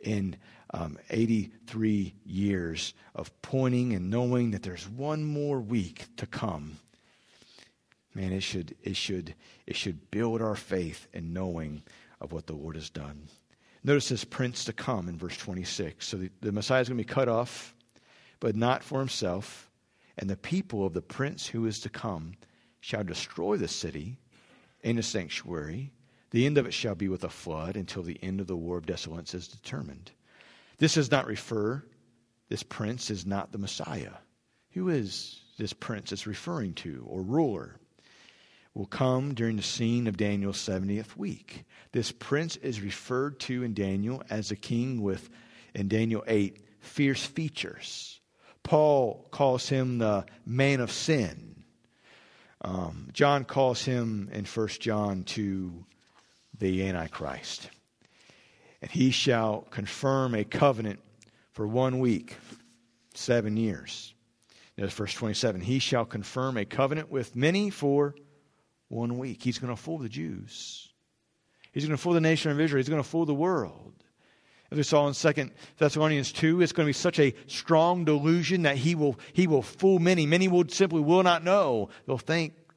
eighty-three years of pointing and knowing that there's one more week to come. Man, it should it should it should build our faith in knowing of what the Lord has done. Notice this prince to come in verse twenty-six. So the, the Messiah is going to be cut off, but not for himself. And the people of the prince who is to come shall destroy the city and the sanctuary. The end of it shall be with a flood until the end of the war of desolation is determined. This does not refer, this prince is not the Messiah. Who is this prince it's referring to, or ruler? Will come during the scene of Daniel's seventieth week. This prince is referred to in Daniel as a king with, in Daniel eight, fierce features. Paul calls him the man of sin. Um, John calls him in First John two the Antichrist. And he shall confirm a covenant for one week, seven years. There's verse twenty-seven. He shall confirm a covenant with many for one week. He's going to fool the Jews. He's going to fool the nation of Israel. He's going to fool the world. As we saw in Second Thessalonians two, it's going to be such a strong delusion that he will he will fool many. Many will simply will not know. They'll think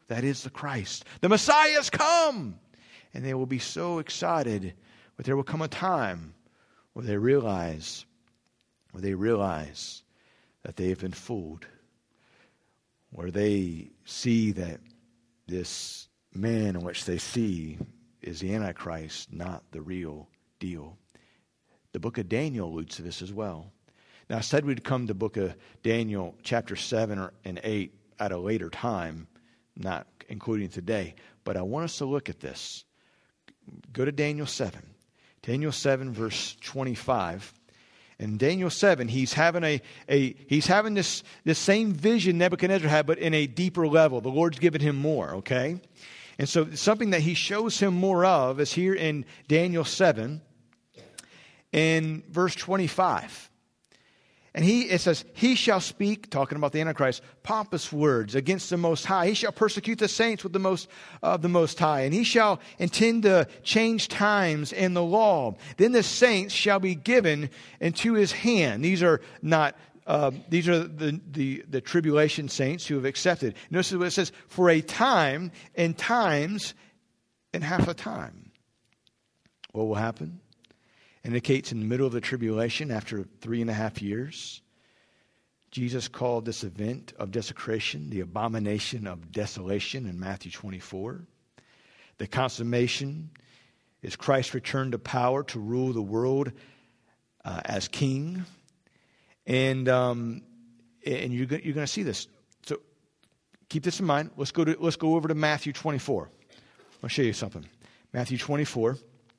that is the Christ. The Messiah has come. And they will be so excited. But there will come a time where they realize, where they realize that they have been fooled. Where they see that this man in which they see is the Antichrist, not the real deal. The book of Daniel alludes to this as well. Now, I said we'd come to the book of Daniel, chapter seven and eight, at a later time, not including today. But I want us to look at this. Go to Daniel seven. Daniel seven, verse twenty-five. In Daniel seven, he's having a, a he's having this, this same vision Nebuchadnezzar had, but in a deeper level. The Lord's given him more, okay? And so something that he shows him more of is here in Daniel seven, in verse twenty-five. And he, it says, he shall speak, talking about the Antichrist, pompous words against the Most High. He shall persecute the saints with the most of the Most High. And he shall intend to change times and the law. Then the saints shall be given into his hand. These are not, uh, these are the, the, the tribulation saints who have accepted. Notice what it says, for a time and times and half a time. What will happen? Indicates in the middle of the tribulation, after three and a half years, Jesus called this event of desecration the abomination of desolation in Matthew twenty-four. The consummation is Christ's return to power to rule the world uh, as king. And um, and you're you're going to see this. So keep this in mind. Let's go to let's go over to Matthew twenty-four. I'll show you something. Matthew twenty-four.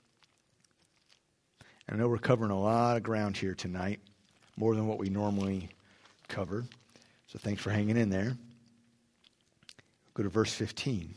I know we're covering a lot of ground here tonight, more than what we normally cover. So thanks for hanging in there. Go to verse fifteen.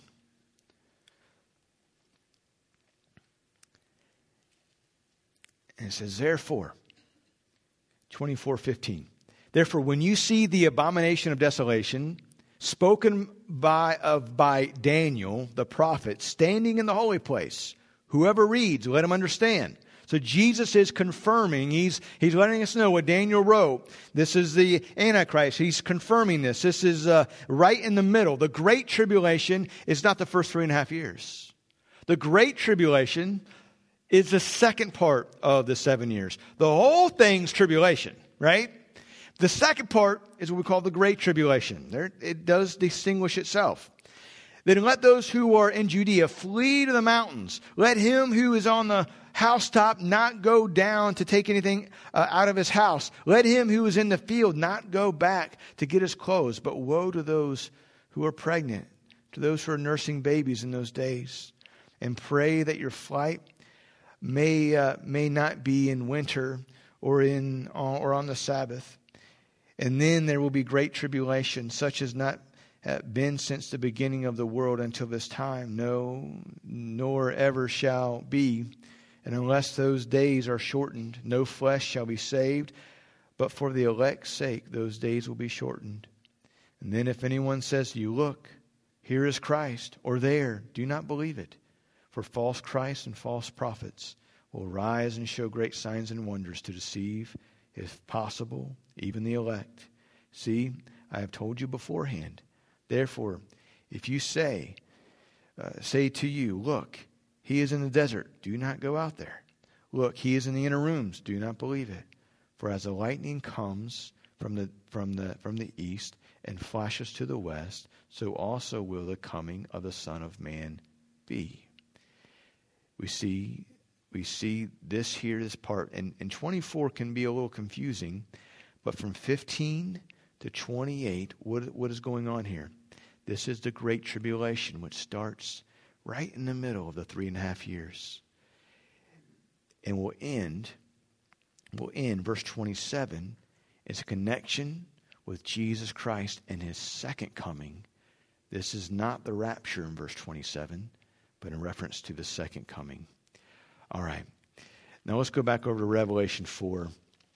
And it says, therefore, twenty-four fifteen. Therefore, when you see the abomination of desolation spoken by of by Daniel the prophet standing in the holy place, whoever reads, let him understand. So Jesus is confirming, he's, he's letting us know what Daniel wrote. This is the Antichrist. He's confirming this. This is uh, right in the middle. The Great Tribulation is not the first three and a half years. The Great Tribulation is the second part of the seven years. The whole thing's tribulation, right? The second part is what we call the Great Tribulation. There, it does distinguish itself. Then let those who are in Judea flee to the mountains. Let him who is on the housetop not go down to take anything uh, out of his house. Let him who is in the field not go back to get his clothes. But woe to those who are pregnant, to those who are nursing babies in those days. And pray that your flight may uh, may not be in winter or in uh, or on the Sabbath. And then there will be great tribulation, such as not Uh, been since the beginning of the world until this time, no, nor ever shall be. And unless those days are shortened, no flesh shall be saved. But for the elect's sake, those days will be shortened. And then if anyone says to you, look, here is Christ, or there, do not believe it. For false Christs and false prophets will rise and show great signs and wonders to deceive, if possible, even the elect. See, I have told you beforehand. Therefore, if you say, uh, say to you, look, he is in the desert, do not go out there. Look, he is in the inner rooms, do not believe it. For as the lightning comes from the from the from the east and flashes to the west, so also will the coming of the Son of Man be. We see we see this here, this part, and, and twenty-four can be a little confusing, but from fifteen to twenty-eight, what what is going on here? This is the Great Tribulation, which starts right in the middle of the three and a half years. And will end, will end, verse twenty-seven, is a connection with Jesus Christ and his second coming. This is not the rapture in verse twenty-seven, but in reference to the second coming. All right. Now let's go back over to Revelation four.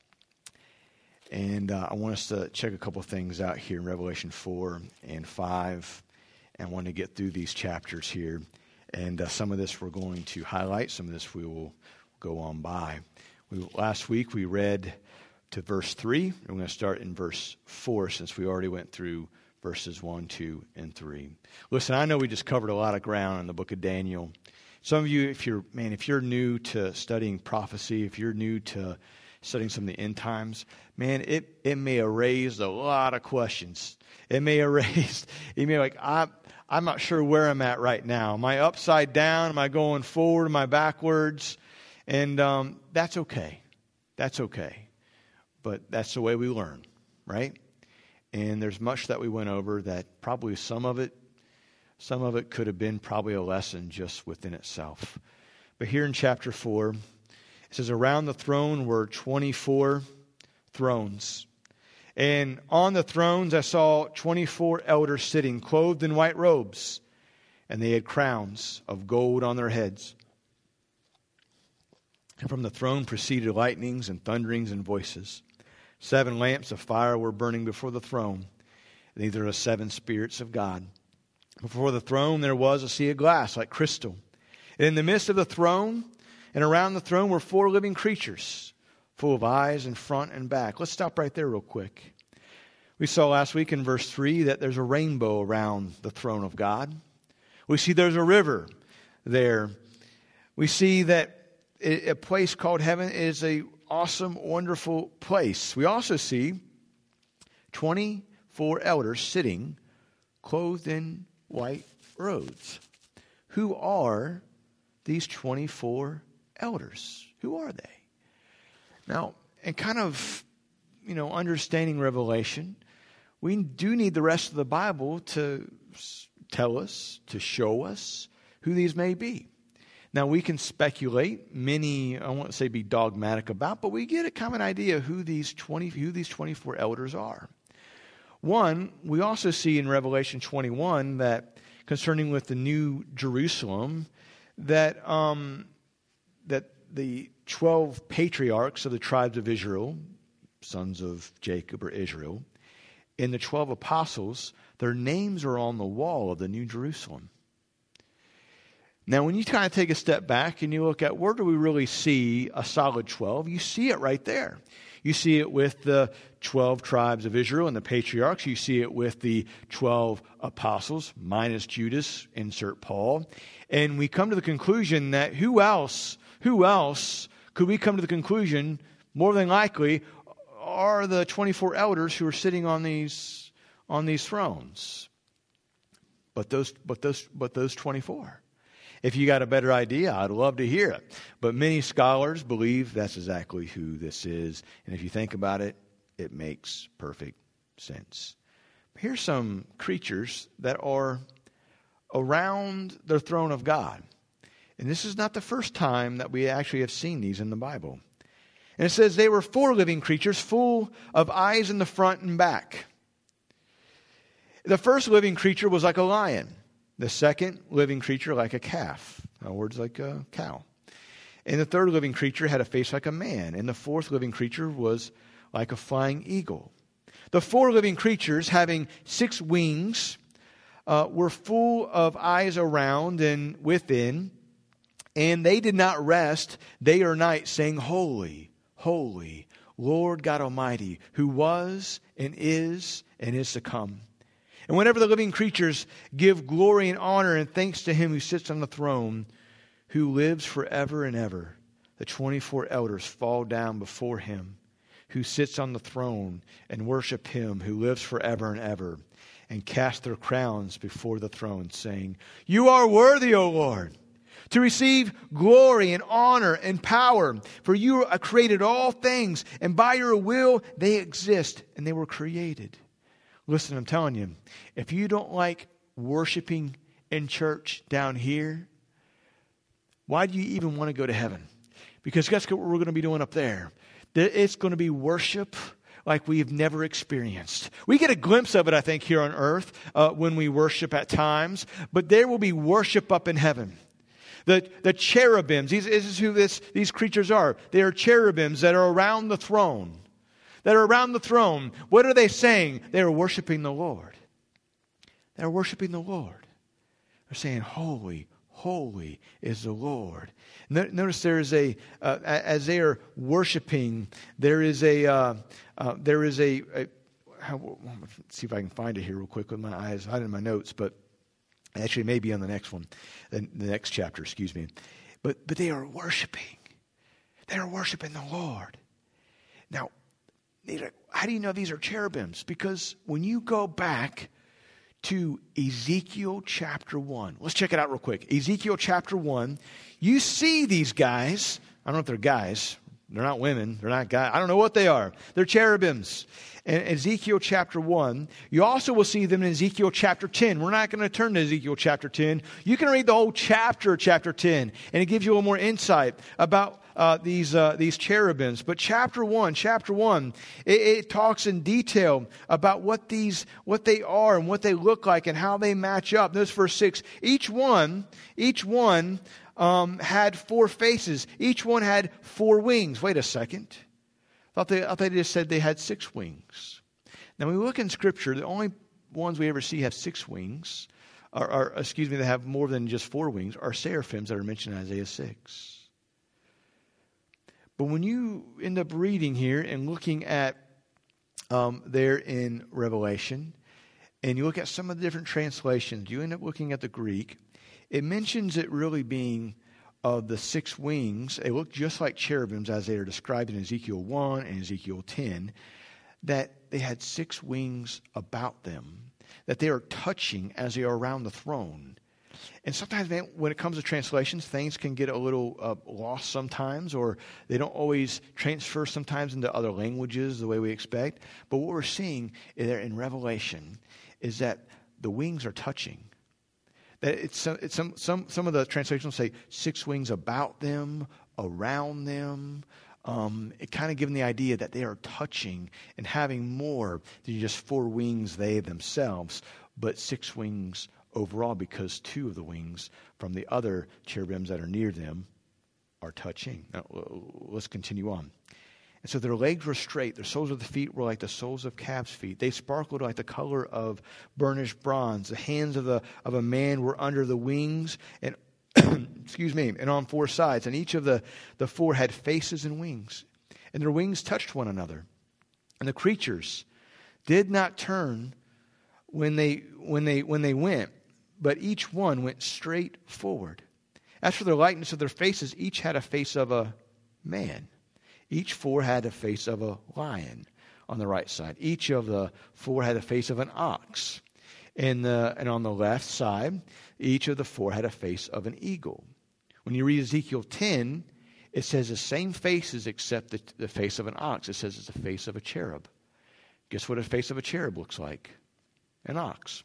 And uh, I want us to check a couple things out here in Revelation four and five. And I want to get through these chapters here. And uh, some of this we're going to highlight. Some of this we will go on by. We, last week we read to verse three. And we're going to start in verse four since we already went through verses one, two, and three. Listen, I know we just covered a lot of ground in the book of Daniel. Some of you, if you're, man, if you're new to studying prophecy, if you're new to studying some of the end times, man, it, it may have raised a lot of questions. It may have raised, it may be like, I'm, I'm not sure where I'm at right now. Am I upside down? Am I going forward? Am I backwards? And um, that's okay. That's okay. But that's the way we learn, right? And there's much that we went over that probably some of it, some of it could have been probably a lesson just within itself. But here in chapter four, it says, around the throne were twenty-four thrones. And on the thrones I saw twenty-four elders sitting, clothed in white robes, and they had crowns of gold on their heads. And from the throne proceeded lightnings and thunderings and voices. Seven lamps of fire were burning before the throne, and these are the seven spirits of God. Before the throne there was a sea of glass like crystal. And in the midst of the throne and around the throne were four living creatures, full of eyes in front and back. Let's stop right there real quick. We saw last week in verse three that there's a rainbow around the throne of God. We see there's a river there. We see that a place called heaven is a awesome, wonderful place. We also see twenty-four elders sitting, clothed in white robes. Who are these twenty-four elders? Who are they? Now, and kind of, you know, understanding Revelation, we do need the rest of the Bible to tell us, to show us who these may be. Now, we can speculate, many, I won't say be dogmatic about, but we get a common idea who these twenty, who these twenty-four elders are. One, we also see in Revelation twenty-one that concerning with the New Jerusalem, that um, that the twelve patriarchs of the tribes of Israel, sons of Jacob or Israel, and the twelve apostles, their names are on the wall of the New Jerusalem. Now, when you kind of take a step back and you look at where do we really see a solid twelve, you see it right there. You see it with the twelve tribes of Israel and the patriarchs. You see it with the twelve apostles, minus Judas, insert Paul. And we come to the conclusion that who else, who else could we come to the conclusion, more than likely, are the twenty-four elders who are sitting on these on these thrones. But those but those but those twenty-four. If you got a better idea, I'd love to hear it. But many scholars believe that's exactly who this is. And if you think about it, it makes perfect sense. Here's some creatures that are around the throne of God. And this is not the first time that we actually have seen these in the Bible. And it says they were four living creatures full of eyes in the front and back. The first living creature was like a lion. The second living creature like a calf. In other words, like a cow. And the third living creature had a face like a man. And the fourth living creature was like a flying eagle. The four living creatures, having six wings, uh, were full of eyes around and within. And they did not rest day or night, saying, Holy, holy, Lord God Almighty, who was and is and is to come. And whenever the living creatures give glory and honor and thanks to him who sits on the throne, who lives forever and ever, the twenty-four elders fall down before him who sits on the throne and worship him who lives forever and ever, and cast their crowns before the throne, saying, You are worthy, O Lord, to receive glory and honor and power, for you created all things, and by your will they exist, and they were created. Listen, I'm telling you, if you don't like worshiping in church down here, why do you even want to go to heaven? Because guess what we're going to be doing up there? It's going to be worship like we've never experienced. We get a glimpse of it, I think, here on earth uh, when we worship at times, but there will be worship up in heaven. The, the cherubims, these, this is who this, these creatures are. They are cherubims that are around the throne. That are around the throne. What are they saying? They are worshiping the Lord. They are worshiping the Lord. They're saying, Holy, holy is the Lord. Notice there is a, uh, as they are worshiping, there is a, uh, uh, there is a, a, how, let's see if I can find it here real quick with my eyes hiding in my notes, but actually maybe on the next one, the, the next chapter, excuse me. But but they are worshiping. They are worshiping the Lord. Now, how do you know these are cherubims? Because when you go back to Ezekiel chapter one, let's check it out real quick. Ezekiel chapter one, you see these guys. I don't know if they're guys. They're not women. They're not guys. I don't know what they are. They're cherubims. In Ezekiel chapter one, you also will see them in Ezekiel chapter ten. We're not going to turn to Ezekiel chapter ten. You can read the whole chapter, chapter ten, and it gives you a little more insight about uh, these uh, these cherubims. But chapter one, chapter one, it, it talks in detail about what these what they are and what they look like and how they match up. Notice verse six. Each one, each one. Um, had four faces. Each one had four wings. Wait a second. I thought they, I thought they just said they had six wings. Now, when we look in Scripture, the only ones we ever see have six wings, or, or excuse me, they have more than just four wings, are seraphims that are mentioned in Isaiah six. But when you end up reading here and looking at um, there in Revelation, and you look at some of the different translations, you end up looking at the Greek. It mentions it really being of uh, the six wings. They look just like cherubims as they are described in Ezekiel one and Ezekiel ten, that they had six wings about them, that they are touching as they are around the throne. And sometimes, man, when it comes to translations, things can get a little uh, lost sometimes, or they don't always transfer sometimes into other languages the way we expect. But what we're seeing there in Revelation is that the wings are touching. That it's, it's some some some of the translations say six wings about them, around them. Um, it kind of giving the idea that they are touching and having more than just four wings they themselves, but six wings overall, because two of the wings from the other cherubims that are near them are touching. Now, let's continue on. And so their legs were straight. Their soles of the feet were like the soles of calves' feet. They sparkled like the color of burnished bronze. The hands of the of a man were under the wings, and excuse me, and on four sides. And each of the, the four had faces and wings. And their wings touched one another. And the creatures did not turn when they when they when they went, but each one went straight forward. As for the likeness of their faces, each had a face of a man. Each four had the face of a lion on the right side. Each of the four had the face of an ox. And, the, and on the left side, each of the four had a face of an eagle. When you read Ezekiel ten, it says the same faces except the, the face of an ox. It says it's the face of a cherub. Guess what a face of a cherub looks like? An ox.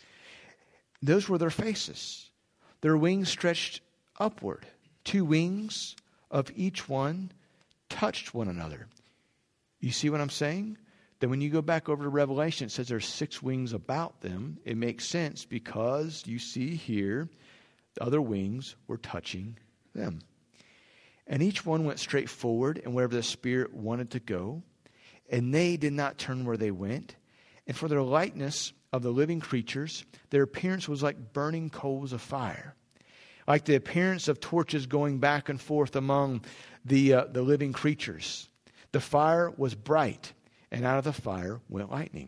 Those were their faces. Their wings stretched upward. Two wings of each one touched one another. You see what I'm saying? Then when you go back over to Revelation, it says there's six wings about them. It makes sense because you see here the other wings were touching them. And each one went straight forward and wherever the Spirit wanted to go. And they did not turn where they went. And for their likeness of the living creatures, their appearance was like burning coals of fire. Like the appearance of torches going back and forth among the uh, the living creatures. The fire was bright, and out of the fire went lightning.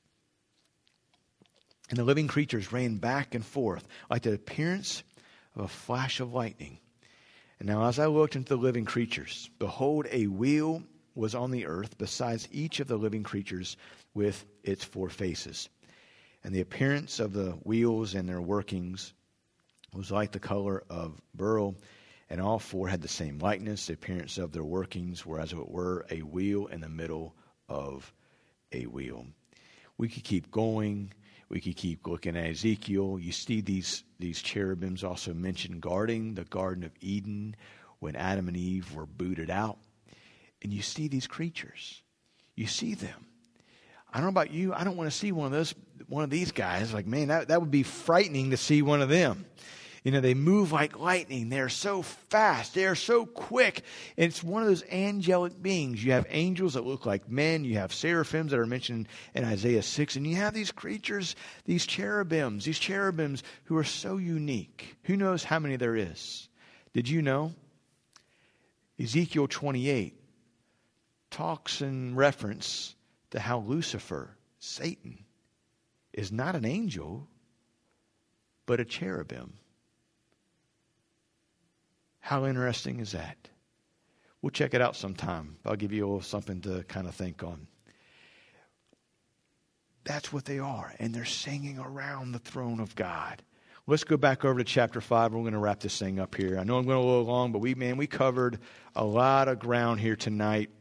And the living creatures ran back and forth like the appearance of a flash of lightning. And now as I looked into the living creatures, behold, a wheel was on the earth besides each of the living creatures with its four faces. And the appearance of the wheels and their workings was like the color of beryl, and all four had the same likeness. The appearance of their workings were as it were a wheel in the middle of a wheel. We could keep going. We could keep looking at Ezekiel. You see these, these cherubims also mentioned guarding the Garden of Eden when Adam and Eve were booted out. And you see these creatures. You see them. I don't know about you. I don't want to see one of those, one of these guys. Like, man, that, that would be frightening to see one of them. You know, they move like lightning. They're so fast. They're so quick. And it's one of those angelic beings. You have angels that look like men. You have seraphims that are mentioned in Isaiah six. And you have these creatures, these cherubims, these cherubims who are so unique. Who knows how many there is? Did you know? Ezekiel twenty-eight talks in reference to how Lucifer Satan is not an angel, but a cherubim. How interesting is that? We'll check it out sometime. I'll give you a little something to kind of think on. That's what they are. And they're singing around the throne of God. Let's go back over to chapter five. We're going to wrap this thing up here. I know I'm going a little long, but we, man, we covered a lot of ground here tonight.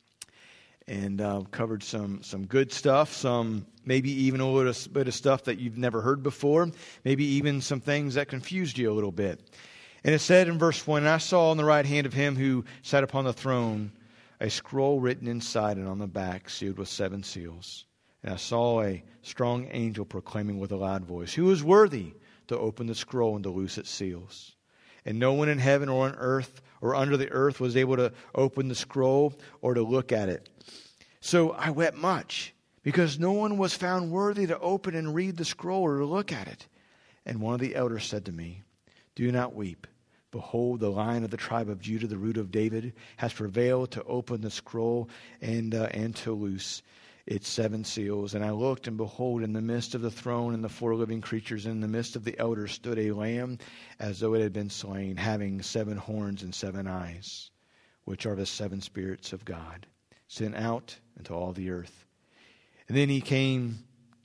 And uh, covered some, some good stuff, some maybe even a little bit of stuff that you've never heard before, maybe even some things that confused you a little bit. And it said in verse one, "And I saw on the right hand of him who sat upon the throne a scroll written inside and on the back, sealed with seven seals. And I saw a strong angel proclaiming with a loud voice, 'Who is worthy to open the scroll and to loose its seals?' And no one in heaven or on earth or under the earth was able to open the scroll or to look at it. So I wept much, because no one was found worthy to open and read the scroll or to look at it. And one of the elders said to me, 'Do not weep. Behold, the Lion of the tribe of Judah, the root of David, has prevailed to open the scroll and uh, and to loose its seven seals.' And I looked, and behold, in the midst of the throne and the four living creatures, in the midst of the elders, stood a lamb as though it had been slain, having seven horns and seven eyes, which are the seven spirits of God, sent out into all the earth. And then he came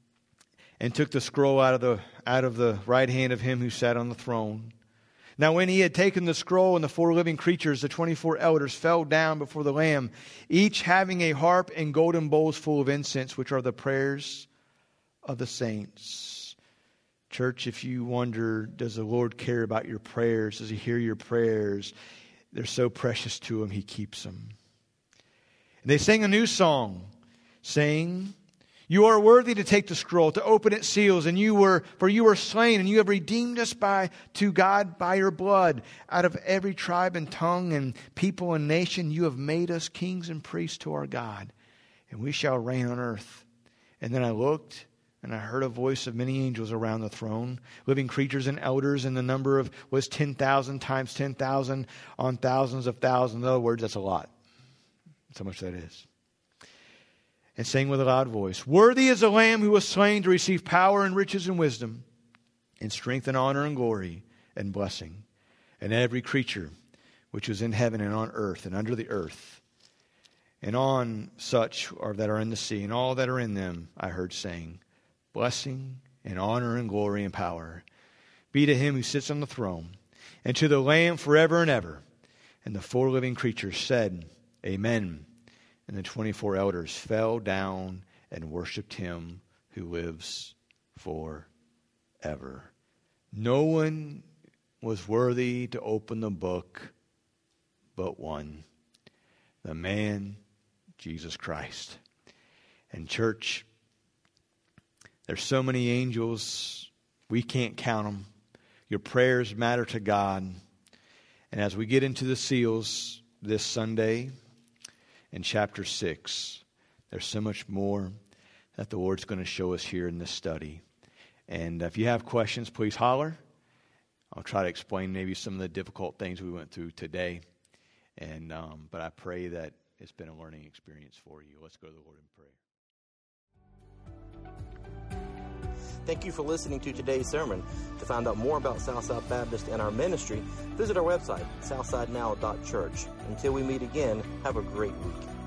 and took the scroll out of the out of the right hand of him who sat on the throne. Now when he had taken the scroll, and the four living creatures, the twenty-four elders, fell down before the Lamb, each having a harp and golden bowls full of incense, which are the prayers of the saints." Church, if you wonder, does the Lord care about your prayers? Does he hear your prayers? They're so precious to him, he keeps them. And they sang a new song, saying, "You are worthy to take the scroll, to open its seals, and you were, for you were slain, and you have redeemed us by to God by your blood. Out of every tribe and tongue and people and nation, you have made us kings and priests to our God, and we shall reign on earth." And then I looked, and I heard a voice of many angels around the throne, living creatures and elders, and the number of was ten thousand times ten thousand on thousands of thousands. In other words, that's a lot. That's how much that is. And saying with a loud voice, "Worthy is the Lamb who was slain to receive power and riches and wisdom, and strength and honor and glory and blessing. And every creature which was in heaven and on earth and under the earth, and on such are that are in the sea, and all that are in them, I heard saying, Blessing and honor and glory and power be to him who sits on the throne, and to the Lamb forever and ever." And the four living creatures said, Amen. And the twenty-four elders fell down and worshipped him who lives forever. No one was worthy to open the book but one, the man, Jesus Christ. And church, there's so many angels, we can't count them. Your prayers matter to God. And as we get into the seals this Sunday, in chapter six, there's so much more that the Lord's going to show us here in this study. And if you have questions, please holler. I'll try to explain maybe some of the difficult things we went through today. And um, but I pray that it's been a learning experience for you. Let's go to the Lord in prayer. Thank you for listening to today's sermon. To find out more about Southside Baptist and our ministry, visit our website, southside now dot church. Until we meet again, have a great week.